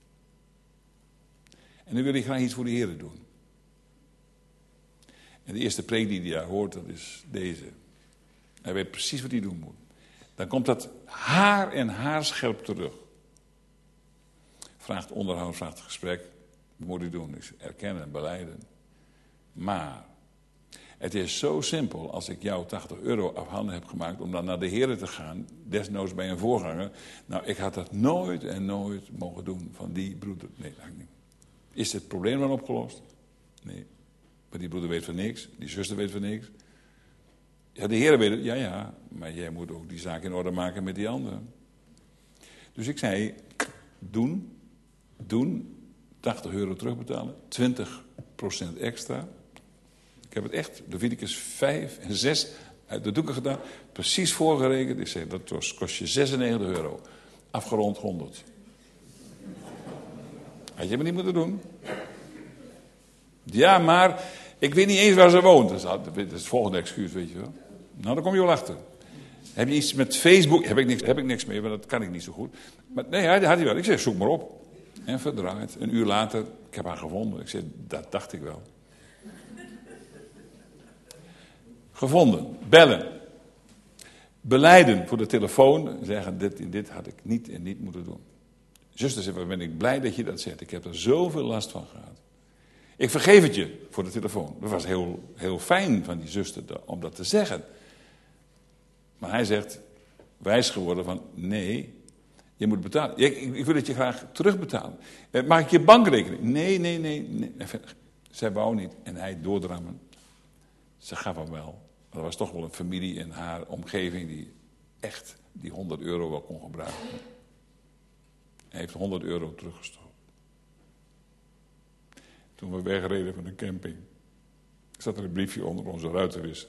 En dan wil hij graag iets voor de Heer doen. En de eerste preek die hij daar hoort, dat is deze. Hij weet precies wat hij doen moet. Dan komt dat haar en haarscherp terug. Vraagt onderhoud, vraagt gesprek. Wat moet u doen? Ik zeg, erkennen en belijden. Maar het is zo simpel als ik jou tachtig euro afhanden heb gemaakt om dan naar de Heer te gaan, desnoods bij een voorganger. Nou, ik had dat nooit en nooit mogen doen van die broeder. Nee, dat niet. Is het probleem dan opgelost? Nee. Maar die broeder weet van niks, die zuster weet van niks. Ja, de Heer weet het, ja, ja, maar jij moet ook die zaak in orde maken met die anderen. Dus ik zei, doen, doen, tachtig euro terugbetalen, twintig procent extra. Ik heb het echt, Leviticus vijf en zes uit de doeken gedaan, precies voorgerekend. Ik zei, dat kost je zesennegentig euro, afgerond honderd. Had je me niet moeten doen? Ja, maar ik weet niet eens waar ze woont. Dat is het volgende excuus, weet je wel. Nou, dan kom je wel achter. Heb je iets met Facebook? Heb ik niks, heb ik niks mee, want dat kan ik niet zo goed. Maar nee, had hij wel. Ik zeg, zoek maar op. En verdraaid. Een uur later, ik heb haar gevonden. Ik zeg, dat dacht ik wel. Gevonden. Bellen. Belijden voor de telefoon. Zeggen, dit en dit had ik niet en niet moeten doen. Zuster zegt, wat ben ik blij dat je dat zegt. Ik heb er zoveel last van gehad. Ik vergeef het je voor de telefoon. Dat was heel, heel fijn van die zuster om dat te zeggen. Maar hij zegt, wijs geworden van, nee, je moet betalen. Ik, ik wil het je graag terugbetalen. Mag ik je bankrekening? Nee, nee, nee. nee. Zij wou niet. En hij doordrammen. Ze gaf hem wel. Maar er was toch wel een familie in haar omgeving die echt die honderd euro wel kon gebruiken. Hij heeft honderd euro teruggestoken. Toen we wegreden van de camping, zat er een briefje onder onze ruitenwisser.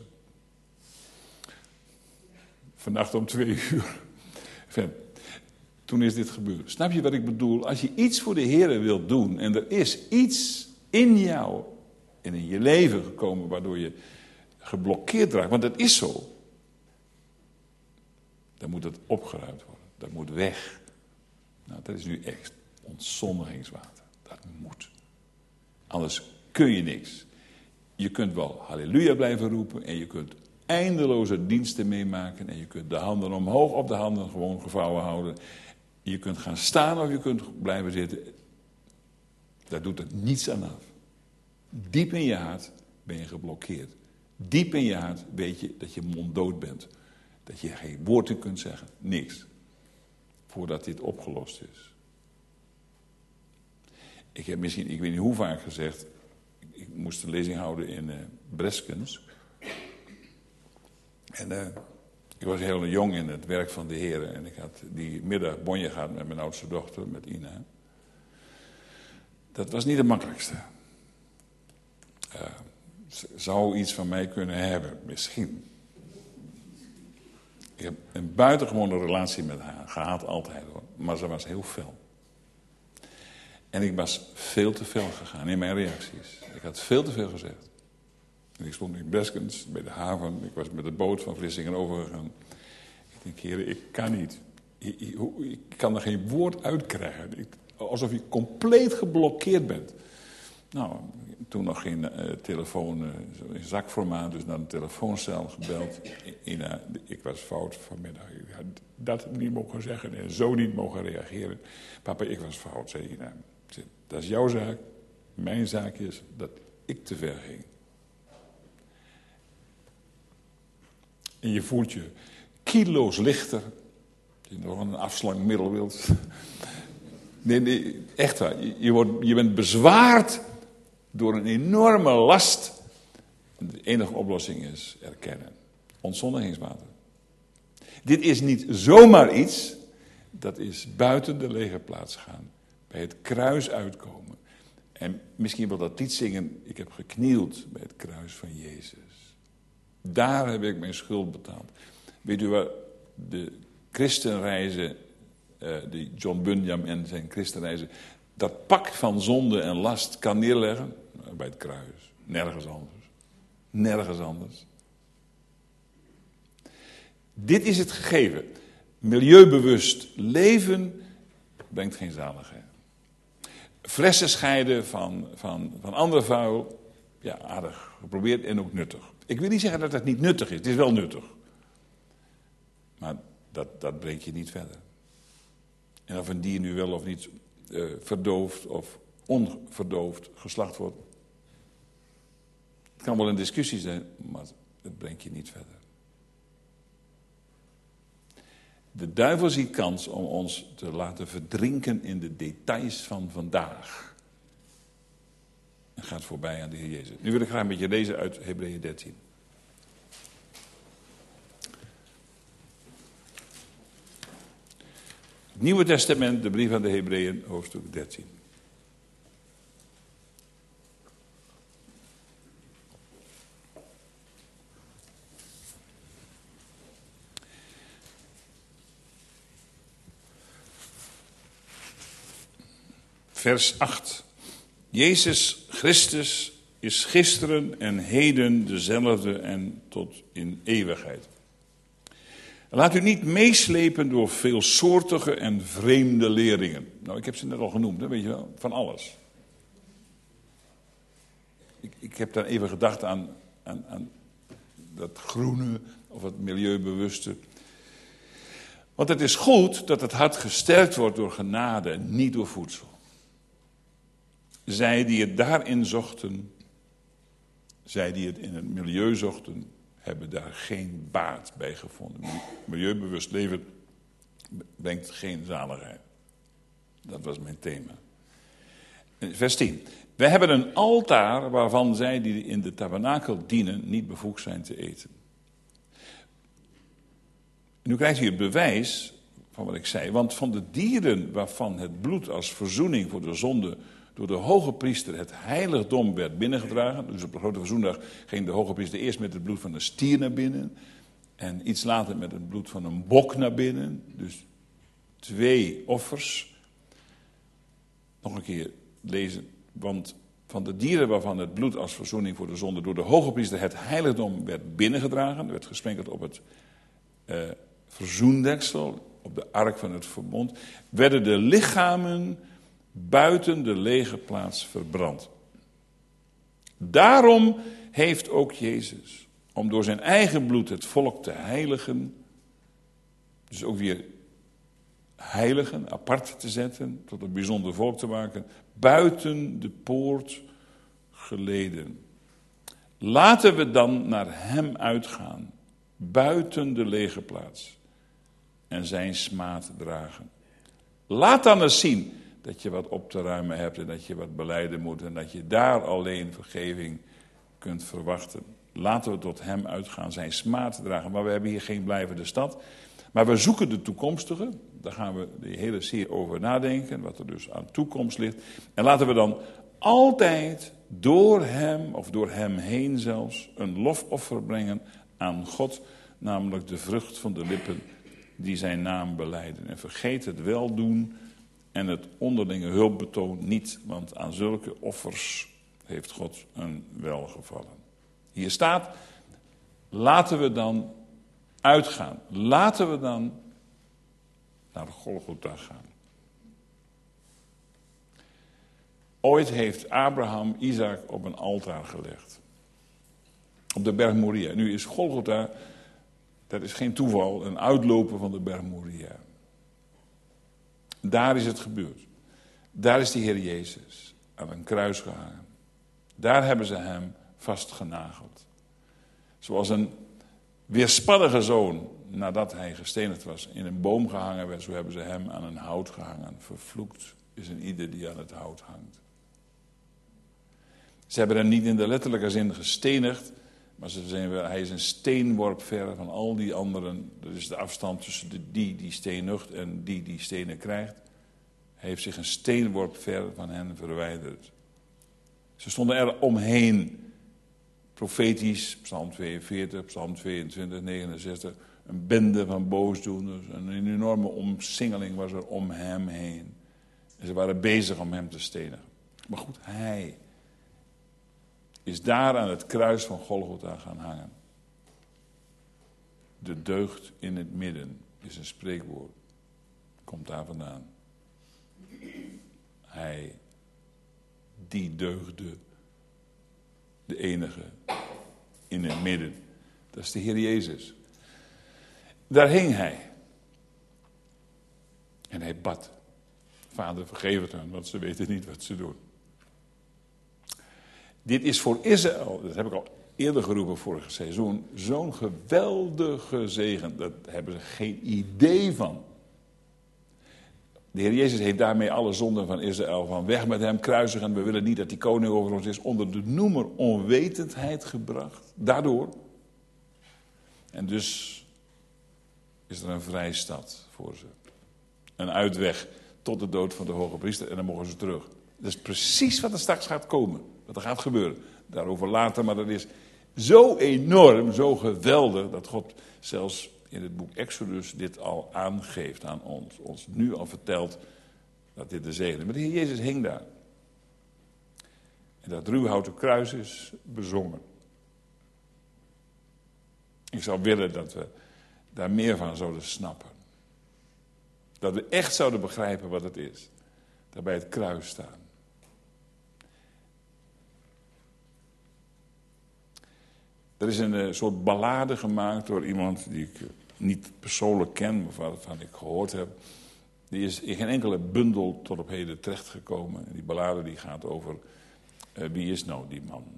Vannacht om twee uur. Toen is dit gebeurd. Snap je wat ik bedoel? Als je iets voor de Heer wilt doen en er is iets in jou en in je leven gekomen waardoor je geblokkeerd raakt, want dat is zo. Dan moet het opgeruimd worden. Dat moet weg. Nou, dat is nu echt ontzondigingswater. Dat moet. Anders kun je niks. Je kunt wel halleluja blijven roepen en je kunt eindeloze diensten meemaken en je kunt de handen omhoog op de handen gewoon gevouwen houden. Je kunt gaan staan of je kunt blijven zitten. Daar doet het niets aan af. Diep in je hart ben je geblokkeerd. Diep in je hart weet je dat je monddood bent. Dat je geen woord kunt zeggen. Niks. Voordat dit opgelost is. Ik heb misschien, ik weet niet hoe vaak gezegd, ik moest een lezing houden in uh, Breskens. En uh, ik was heel jong in het werk van de Heer. En ik had die middag bonje gehad met mijn oudste dochter, met Ina. Dat was niet het makkelijkste. Uh, ze zou iets van mij kunnen hebben, misschien. Ik heb een buitengewone relatie met haar gehad, altijd hoor. Maar ze was heel fel. En ik was veel te fel gegaan in mijn reacties. Ik had veel te veel gezegd. En ik stond in Breskens, bij de haven. Ik was met de boot van Vlissingen overgegaan. Ik denk, heren, ik kan niet. Ik, ik, ik kan er geen woord uitkrijgen. Ik, alsof je compleet geblokkeerd bent. Nou, toen nog geen uh, telefoon, uh, in zakformaat, dus naar de telefooncel gebeld. Ina, ik was fout vanmiddag. Ik had dat niet mogen zeggen en zo niet mogen reageren. Papa, ik was fout, zei Ina. Dat is jouw zaak. Mijn zaak is dat ik te ver ging. En je voelt je kilo's lichter. Als je nog een afslankmiddel wilt. Nee, nee, echt waar. Je, je, wordt, je bent bezwaard door een enorme last. En de enige oplossing is erkennen. Ontzondigingswater. Dit is niet zomaar iets. Dat is buiten de legerplaats gaan. Bij het kruis uitkomen. En misschien wel dat lied zingen. Ik heb geknield bij het kruis van Jezus. Daar heb ik mijn schuld betaald. Weet u wat? De christenreizen, uh, die John Bunyan en zijn christenreizen, dat pak van zonde en last kan neerleggen bij het kruis. Nergens anders. Nergens anders. Dit is het gegeven. Milieubewust leven brengt geen zaligheid. Flessen scheiden van, van, van andere vuil, ja, aardig geprobeerd en ook nuttig. Ik wil niet zeggen dat het niet nuttig is, het is wel nuttig. Maar dat, dat brengt je niet verder. En of een dier nu wel of niet uh, verdoofd of onverdoofd geslacht wordt. Het kan wel een discussie zijn, maar het brengt je niet verder. De duivel ziet kans om ons te laten verdrinken in de details van vandaag. En gaat voorbij aan de Heer Jezus. Nu wil ik graag een beetje lezen uit Hebreeën dertien. Het Nieuwe Testament, de brief aan de Hebreeën, hoofdstuk dertien. Vers acht. Jezus Christus is gisteren en heden dezelfde en tot in eeuwigheid. Laat u niet meeslepen door veelsoortige en vreemde leringen. Nou, ik heb ze net al genoemd, hè, weet je wel, van alles. Ik, ik heb daar even gedacht aan, aan, aan dat groene of het milieubewuste. Want het is goed dat het hart gesterkt wordt door genade en niet door voedsel. Zij die het daarin zochten, zij die het in het milieu zochten, hebben daar geen baat bij gevonden. Milieubewust leven brengt geen zaligheid. Dat was mijn thema. Vers tien. Wij hebben een altaar waarvan zij die in de tabernakel dienen niet bevoegd zijn te eten. Nu krijgt u het bewijs van wat ik zei. Want van de dieren waarvan het bloed als verzoening voor de zonde door de hoge priester het heiligdom werd binnengedragen. Dus op de grote verzoendag ging de hoge priester eerst met het bloed van een stier naar binnen. En iets later met het bloed van een bok naar binnen. Dus twee offers. Nog een keer lezen. Want van de dieren waarvan het bloed als verzoening voor de zonde door de hoge priester het heiligdom werd binnengedragen. Er werd gesprenkeld op het uh, verzoendeksel, op de ark van het verbond. Werden de lichamen buiten de legerplaats verbrand. Daarom heeft ook Jezus, om door zijn eigen bloed het volk te heiligen, dus ook weer heiligen, apart te zetten, tot een bijzonder volk te maken, buiten de poort geleden. Laten we dan naar hem uitgaan, buiten de legerplaats, en zijn smaad dragen. Laat dan eens zien dat je wat op te ruimen hebt en dat je wat belijden moet en dat je daar alleen vergeving kunt verwachten. Laten we tot hem uitgaan, zijn smaad dragen. Maar we hebben hier geen blijvende stad. Maar we zoeken de toekomstige. Daar gaan we de hele serie over nadenken. Wat er dus aan toekomst ligt. En laten we dan altijd door hem, of door hem heen zelfs, een lofoffer brengen aan God. Namelijk de vrucht van de lippen die zijn naam belijden. En vergeet het weldoen en het onderlinge hulpbetoon niet. Want aan zulke offers heeft God een welgevallen. Hier staat, laten we dan uitgaan. Laten we dan naar Golgotha gaan. Ooit heeft Abraham Isaac op een altaar gelegd. Op de berg Moria. Nu is Golgotha, dat is geen toeval, een uitloper van de berg Moria. Daar is het gebeurd. Daar is de Heer Jezus aan een kruis gehangen. Daar hebben ze hem vastgenageld. Zoals een weerspannige zoon, nadat hij gestenigd was, in een boom gehangen werd, zo hebben ze hem aan een hout gehangen. Vervloekt is een ieder die aan het hout hangt. Ze hebben hem niet in de letterlijke zin gestenigd, maar ze zijn, hij is een steenworp ver van al die anderen. Dat is de afstand tussen de die die stenigt en die die stenen krijgt. Hij heeft zich een steenworp ver van hen verwijderd. Ze stonden er omheen. Profetisch, Psalm tweeënveertig, Psalm tweeëntwintig, negenenzestig. Een bende van boosdoeners. Een enorme omsingeling was er om hem heen. En ze waren bezig om hem te stenigen. Maar goed, hij is daar aan het kruis van Golgotha gaan hangen. De deugd in het midden is een spreekwoord. Komt daar vandaan. Hij, die deugde, de enige in het midden. Dat is de Heer Jezus. Daar hing hij. En hij bad. Vader, vergeef het hen, want ze weten niet wat ze doen. Dit is voor Israël, dat heb ik al eerder geroepen vorig seizoen, zo'n geweldige zegen. Daar hebben ze geen idee van. De Heer Jezus heeft daarmee alle zonden van Israël van weg met hem, kruisigen. We willen niet dat die koning over ons is, onder de noemer onwetendheid gebracht. Daardoor. En dus is er een vrijstad voor ze. Een uitweg tot de dood van de hoge priester en dan mogen ze terug. Dat is precies wat er straks gaat komen. Wat er gaat gebeuren. Daarover later, maar dat is zo enorm, zo geweldig, dat God zelfs in het boek Exodus dit al aangeeft aan ons. Ons nu al vertelt dat dit de zegen is. Maar de Heer Jezus hing daar. En dat ruwhouten kruis is bezongen. Ik zou willen dat we daar meer van zouden snappen. Dat we echt zouden begrijpen wat het is. Daar bij het kruis staan. Er is een uh, soort ballade gemaakt door iemand die ik uh, niet persoonlijk ken, maar waarvan ik gehoord heb. Die is in geen enkele bundel tot op heden terechtgekomen. En die ballade die gaat over, uh, wie is nou die man?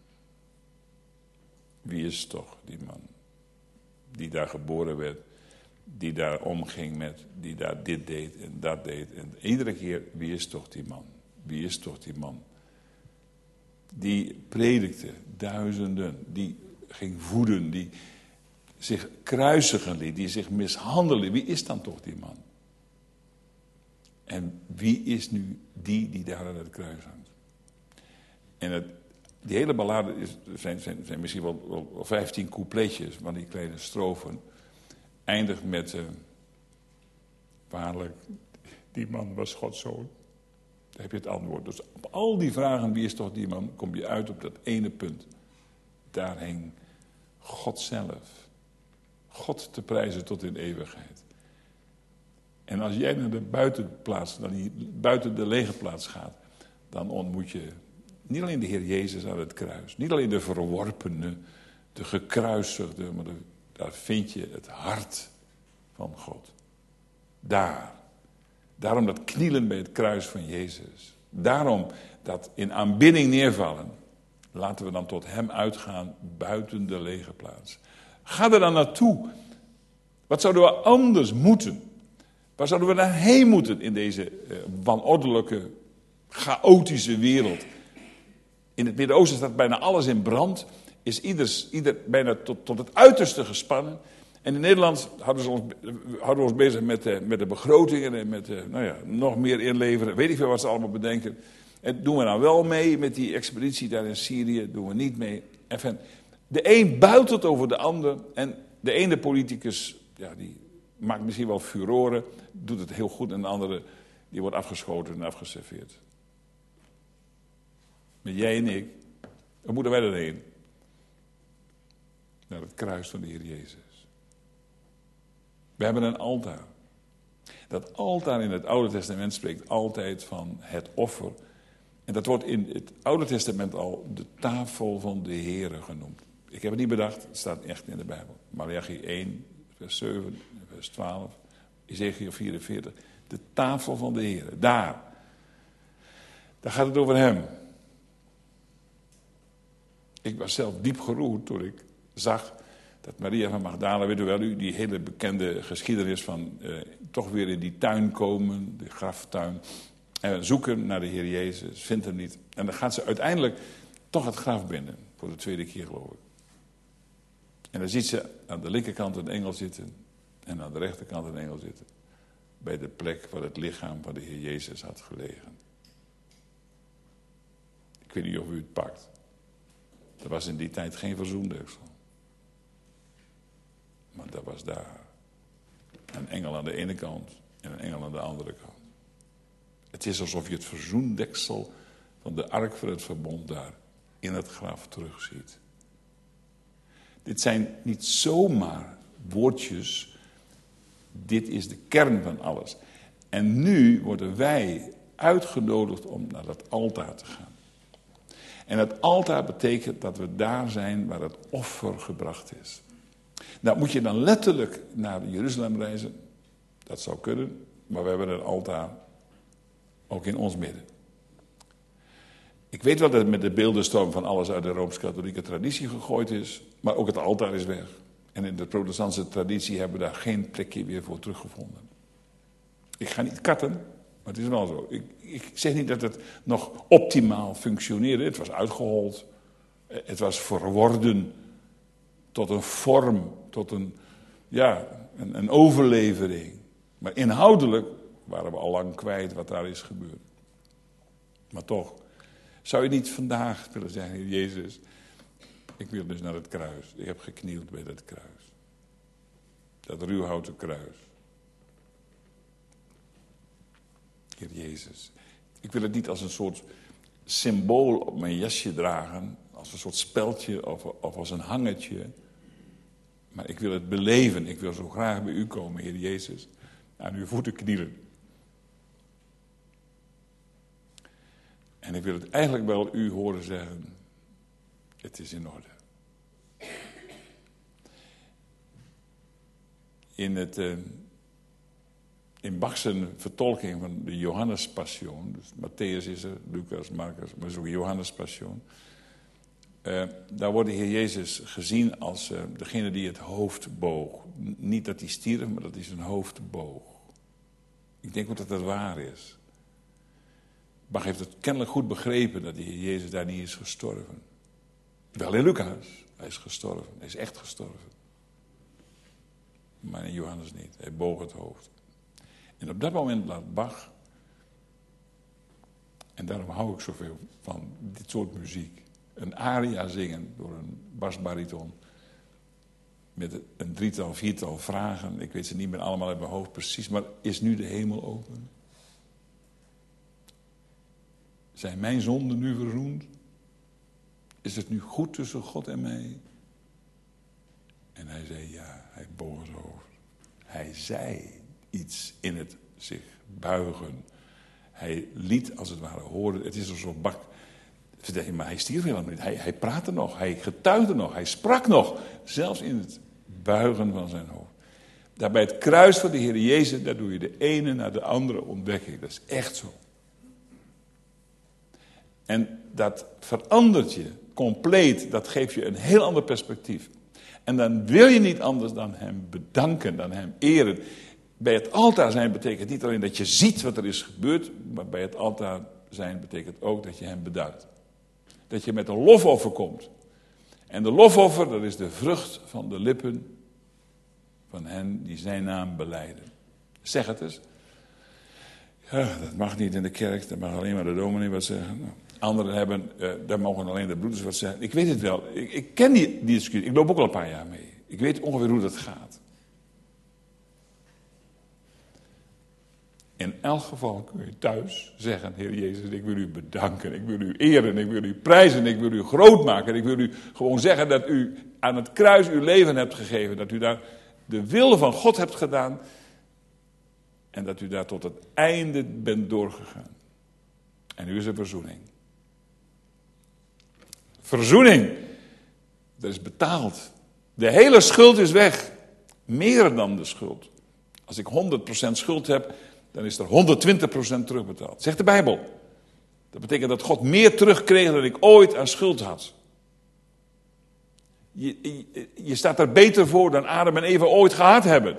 Wie is toch die man? Die daar geboren werd, die daar omging met, die daar dit deed en dat deed. En iedere keer, wie is toch die man? Wie is toch die man? Die predikte duizenden, die ging voeden, die zich kruisigen liet, die zich mishandelen. Wie is dan toch die man? En wie is nu die die daar aan het kruis hangt? En het, die hele ballade is, zijn, zijn, zijn misschien wel, wel, wel vijftien coupletjes van die kleine strofen. Eindigt met, uh, waarlijk, die man was Gods zoon. Daar heb je het antwoord. Dus op al die vragen, wie is toch die man, kom je uit op dat ene punt. Daar hing God zelf. God te prijzen tot in eeuwigheid. En als jij naar de buitenplaats, naar die buiten de lege plaats gaat, dan ontmoet je niet alleen de Heer Jezus aan het kruis. Niet alleen de verworpene, de gekruisigde, maar de, daar vind je het hart van God. Daar. Daarom dat knielen bij het kruis van Jezus. Daarom dat in aanbidding neervallen. Laten we dan tot hem uitgaan buiten de lege plaats. Ga er dan naartoe. Wat zouden we anders moeten? Waar zouden we dan heen moeten in deze uh, wanordelijke, chaotische wereld? In het Midden-Oosten staat bijna alles in brand. is ieders, ieder bijna tot, tot het uiterste gespannen. En in Nederland houden, ze ons, houden we ons bezig met de, met de begrotingen en met de, nou ja, nog meer inleveren. Weet ik veel wat ze allemaal bedenken. En doen we nou wel mee met die expeditie daar in Syrië? Doen we niet mee? Enfin, de een buitelt over de ander. En de ene politicus, ja, die maakt misschien wel furoren, doet het heel goed. En de andere, die wordt afgeschoten en afgeserveerd. Maar jij en ik, waar moeten wij erheen? Naar het kruis van de Heer Jezus. We hebben een altaar. Dat altaar in het Oude Testament spreekt altijd van het offer. En dat wordt in het Oude Testament al de tafel van de Heere genoemd. Ik heb het niet bedacht, het staat echt in de Bijbel. Maleachi één, vers zeven, vers twaalf, Ezekiel vierenveertig. De tafel van de Heere, daar. Daar gaat het over hem. Ik was zelf diep geroerd toen ik zag dat Maria van Magdala, weet u wel, u, die hele bekende geschiedenis van eh, toch weer in die tuin komen, de graftuin, en zoeken naar de Heer Jezus, vindt hem niet. En dan gaat ze uiteindelijk toch het graf binnen, voor de tweede keer geloof ik. En dan ziet ze aan de linkerkant een engel zitten en aan de rechterkant een engel zitten, bij de plek waar het lichaam van de Heer Jezus had gelegen. Ik weet niet of u het pakt. Er was in die tijd geen verzoendeksel. Maar dat was daar. Een engel aan de ene kant en een engel aan de andere kant. Het is alsof je het verzoendeksel van de ark van het verbond daar in het graf terugziet. Dit zijn niet zomaar woordjes. Dit is de kern van alles. En nu worden wij uitgenodigd om naar dat altaar te gaan. En het altaar betekent dat we daar zijn waar het offer gebracht is. Nou, moet je dan letterlijk naar Jeruzalem reizen? Dat zou kunnen, maar we hebben een altaar ook in ons midden. Ik weet wel dat het met de beeldenstorm van alles uit de Rooms-Katholieke traditie gegooid is, maar ook het altaar is weg. En in de protestantse traditie hebben we daar geen plekje weer voor teruggevonden. Ik ga niet katten, maar het is wel zo. Ik, ik zeg niet dat het nog optimaal functioneerde. Het was uitgehold. Het was verworden tot een vorm, tot een, ja, een, een overlevering. Maar inhoudelijk waren we al lang kwijt wat daar is gebeurd. Maar toch, zou je niet vandaag willen zeggen, Heer Jezus, ik wil dus naar het kruis. Ik heb geknield bij dat kruis. Dat ruwhouten kruis. Heer Jezus, ik wil het niet als een soort symbool op mijn jasje dragen, als een soort speldje of, of als een hangetje. Maar ik wil het beleven. Ik wil zo graag bij u komen, Heer Jezus. Aan uw voeten knielen. En ik wil het eigenlijk wel u horen zeggen. Het is in orde. In, het, uh, in Bach's vertolking van de Johannespassion. Dus Matthäus is er, Lucas, Marcus, maar is ook Johannespassion. Uh, daar wordt de Heer Jezus gezien als uh, degene die het hoofd boog. N- niet dat hij stierf, maar dat hij zijn hoofd boog. Ik denk ook dat dat waar is. Bach heeft het kennelijk goed begrepen dat de Heer Jezus daar niet is gestorven. Wel in Lucas, hij is gestorven, hij is echt gestorven. Maar in Johannes niet, hij boog het hoofd. En op dat moment laat Bach, en daarom hou ik zoveel van dit soort muziek, een aria zingen door een basbariton. Met een drietal, viertal vragen. Ik weet ze niet meer allemaal uit mijn hoofd precies. Maar is nu de hemel open? Zijn mijn zonden nu verzoend? Is het nu goed tussen God en mij? En hij zei ja, hij boog het hoofd. Hij zei iets in het zich buigen. Hij liet als het ware horen. Het is alsof Bach. Maar hij stierf helemaal niet. Hij, hij praatte nog, hij getuigde nog, hij sprak nog. Zelfs in het buigen van zijn hoofd. Daar bij het kruis van de Heer Jezus, daar doe je de ene naar de andere ontdekking. Dat is echt zo. En dat verandert je compleet. Dat geeft je een heel ander perspectief. En dan wil je niet anders dan hem bedanken, dan hem eren. Bij het altaar zijn betekent niet alleen dat je ziet wat er is gebeurd. Maar bij het altaar zijn betekent ook dat je hem bedankt. Dat je met een lofoffer komt. En de lofoffer, dat is de vrucht van de lippen van hen die zijn naam belijden. Zeg het eens. Ja, dat mag niet in de kerk, dat mag alleen maar de dominee wat zeggen. Nou, anderen hebben, uh, daar mogen alleen de broeders wat zeggen. Ik weet het wel, ik, ik ken die, die discussie, ik loop ook al een paar jaar mee. Ik weet ongeveer hoe dat gaat. In elk geval kun je thuis zeggen, Heer Jezus, ik wil u bedanken, ik wil u eren, ik wil u prijzen, ik wil u groot maken. Ik wil u gewoon zeggen dat u aan het kruis uw leven hebt gegeven, dat u daar de wil van God hebt gedaan en dat u daar tot het einde bent doorgegaan. En nu is er verzoening. Verzoening, dat is betaald. De hele schuld is weg. Meer dan de schuld. Als ik honderd procent schuld heb, dan is er honderdtwintig procent terugbetaald. Zegt de Bijbel. Dat betekent dat God meer terugkreeg dan ik ooit aan schuld had. Je, je, je staat er beter voor dan Adam en Eva ooit gehad hebben.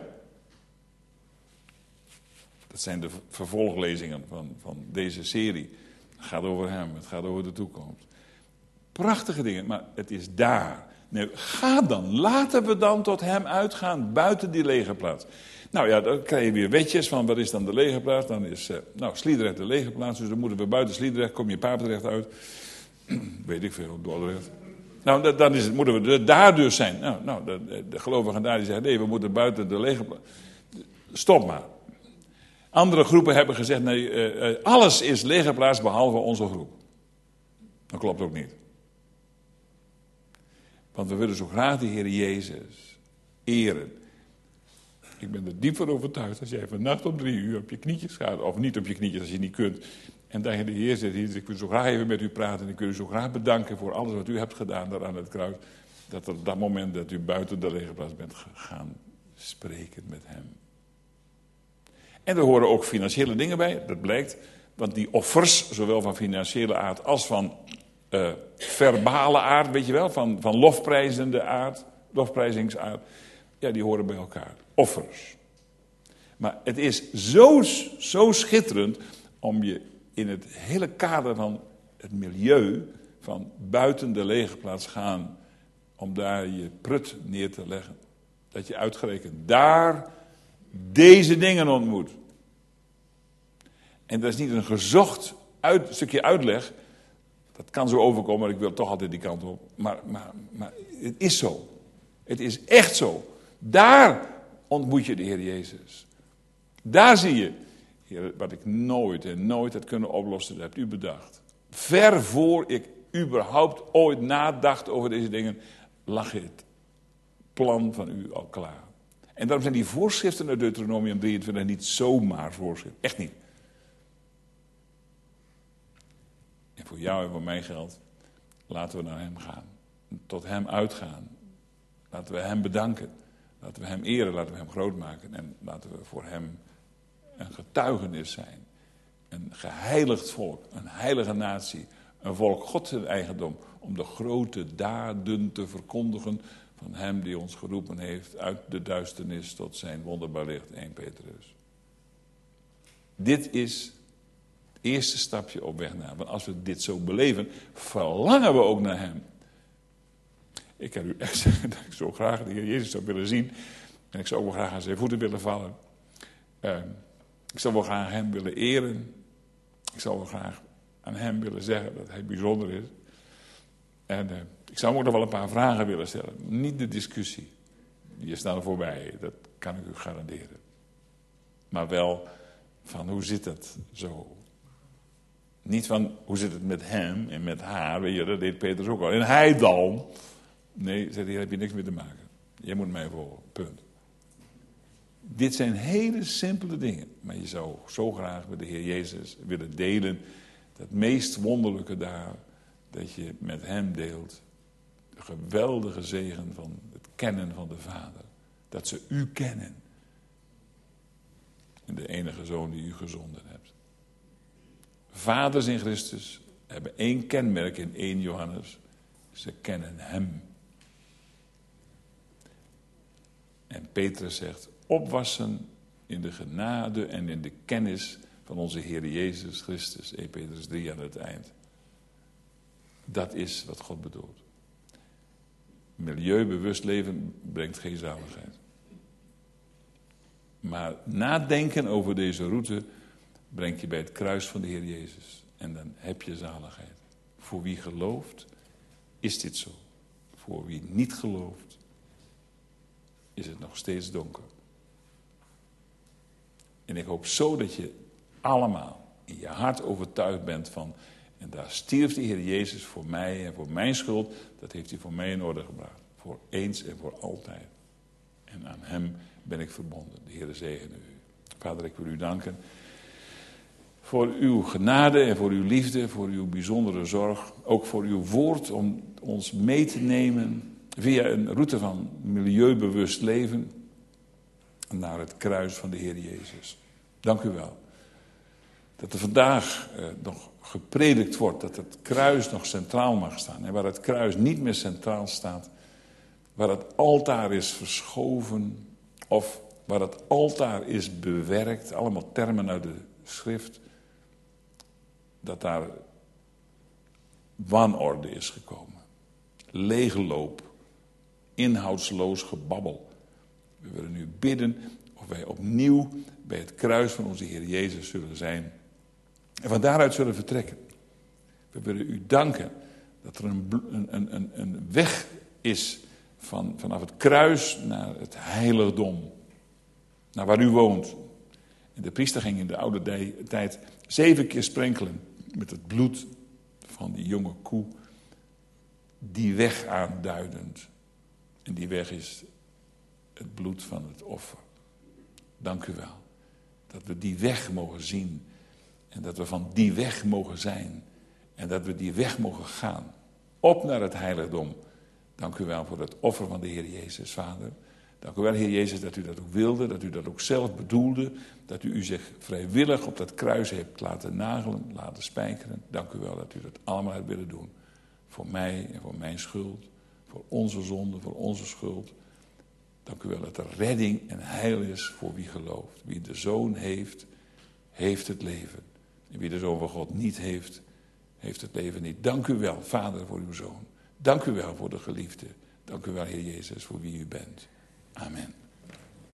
Dat zijn de vervolglezingen van, van deze serie. Het gaat over hem, het gaat over de toekomst. Prachtige dingen, maar het is daar. Nee, ga dan, laten we dan tot hem uitgaan, buiten die legerplaats. Nou ja, dan krijg je weer wetjes van wat is dan de legerplaats. Dan is, uh, nou, Sliedrecht de legerplaats, dus dan moeten we buiten Sliedrecht, kom je Papendrecht uit. Weet ik veel, Dordrecht. Nou, dan is het, moeten we daar dus zijn. Nou, nou de, de gelovigen daar die zeggen, nee, we moeten buiten de legerplaats. Stop maar. Andere groepen hebben gezegd, nee, uh, uh, alles is legerplaats behalve onze groep. Dat klopt ook niet. Want we willen zo graag de Heer Jezus eren. Ik ben er diep van overtuigd, als jij vannacht om drie uur op je knietjes gaat, of niet op je knietjes als je niet kunt, en dat je de Heer zegt, Heer, ik wil zo graag even met u praten, en ik wil u zo graag bedanken voor alles wat u hebt gedaan daar aan het kruis, dat op dat moment dat u buiten de legerplaats bent gegaan spreken met hem. En er horen ook financiële dingen bij, dat blijkt, want die offers, zowel van financiële aard als van uh, verbale aard, weet je wel, van, van lofprijzende aard, lofprijzingsaard, ja, die horen bij elkaar. Offers. Maar het is zo, zo schitterend om je in het hele kader van het milieu van buiten de legerplaats gaan, om daar je prut neer te leggen. Dat je uitgerekend daar deze dingen ontmoet. En dat is niet een gezocht uit, stukje uitleg. Dat kan zo overkomen, maar ik wil toch altijd die kant op. Maar, maar, maar het is zo. Het is echt zo. Daar ontmoet je de Heer Jezus. Daar zie je, Heer, wat ik nooit en nooit had kunnen oplossen, dat hebt u bedacht. Ver voor ik überhaupt ooit nadacht over deze dingen, lag het plan van u al klaar. En daarom zijn die voorschriften uit Deuteronomium drieëntwintig niet zomaar voorschriften. Echt niet. En voor jou en voor mij geldt, laten we naar hem gaan. Tot hem uitgaan. Laten we hem bedanken. Laten we hem eren, laten we hem groot maken. En laten we voor hem een getuigenis zijn. Een geheiligd volk, een heilige natie. Een volk Gods in eigendom. Om de grote daden te verkondigen van hem die ons geroepen heeft uit de duisternis tot zijn wonderbaar licht. Eerste Petrus. Dit is het eerste stapje op weg naar hem. Want als we dit zo beleven, verlangen we ook naar hem. Ik kan u echt zeggen dat ik zo graag de Heer Jezus zou willen zien. En ik zou ook wel graag aan zijn voeten willen vallen. Uh, ik zou wel graag hem willen eren. Ik zou wel graag aan hem willen zeggen dat hij bijzonder is. En uh, ik zou hem ook nog wel een paar vragen willen stellen. Niet de discussie. Die is nou voorbij. Dat kan ik u garanderen. Maar wel van hoe zit het zo? Niet van hoe zit het met hem en met haar. Weet je, dat deed Petrus ook al. En hij dan... Nee, zegt hij, hier heb je niks mee te maken. Jij moet mij volgen, punt. Dit zijn hele simpele dingen. Maar je zou zo graag met de Heer Jezus willen delen. Dat meest wonderlijke daar. Dat je met hem deelt. De geweldige zegen van het kennen van de Vader. Dat ze u kennen. En de enige Zoon die u gezonden hebt. Vaders in Christus hebben één kenmerk in Eerste Johannes. Ze kennen hem. En Petrus zegt, opwassen in de genade en in de kennis van onze Heer Jezus Christus. Eerste Petrus drie aan het eind. Dat is wat God bedoelt. Milieubewust leven brengt geen zaligheid. Maar nadenken over deze route brengt je bij het kruis van de Heer Jezus. En dan heb je zaligheid. Voor wie gelooft, is dit zo. Voor wie niet gelooft, is het nog steeds donker. En ik hoop zo dat je allemaal in je hart overtuigd bent van... en daar stierf de Heer Jezus voor mij en voor mijn schuld. Dat heeft hij voor mij in orde gebracht. Voor eens en voor altijd. En aan hem ben ik verbonden. De Heer zegene u. Vader, ik wil u danken voor uw genade en voor uw liefde, voor uw bijzondere zorg. Ook voor uw woord om ons mee te nemen via een route van milieubewust leven naar het kruis van de Heer Jezus. Dank u wel. Dat er vandaag eh, nog gepredikt wordt, dat het kruis nog centraal mag staan. En waar het kruis niet meer centraal staat, waar het altaar is verschoven of waar het altaar is bewerkt, allemaal termen uit de schrift, dat daar wanorde is gekomen. Leegloop, inhoudsloos gebabbel. We willen nu bidden of wij opnieuw bij het kruis van onze Heer Jezus zullen zijn. En van daaruit zullen vertrekken. We willen u danken dat er een, een, een, een weg is van, vanaf het kruis naar het heiligdom. Naar waar u woont. En de priester ging in de oude tijd zeven keer sprenkelen met het bloed van die jonge koe. Die weg aanduidend. En die weg is het bloed van het offer. Dank u wel. Dat we die weg mogen zien. En dat we van die weg mogen zijn. En dat we die weg mogen gaan. Op naar het heiligdom. Dank u wel voor het offer van de Heer Jezus, Vader. Dank u wel, Heer Jezus, dat u dat ook wilde. Dat u dat ook zelf bedoelde. Dat u u zich vrijwillig op dat kruis hebt laten nagelen, laten spijkeren. Dank u wel dat u dat allemaal hebt willen doen. Voor mij en voor mijn schuld. Voor onze zonde, voor onze schuld. Dank u wel dat er redding en heil is voor wie gelooft. Wie de Zoon heeft, heeft het leven. En wie de Zoon van God niet heeft, heeft het leven niet. Dank u wel, Vader, voor uw Zoon. Dank u wel voor de geliefde. Dank u wel, Heer Jezus, voor wie u bent. Amen.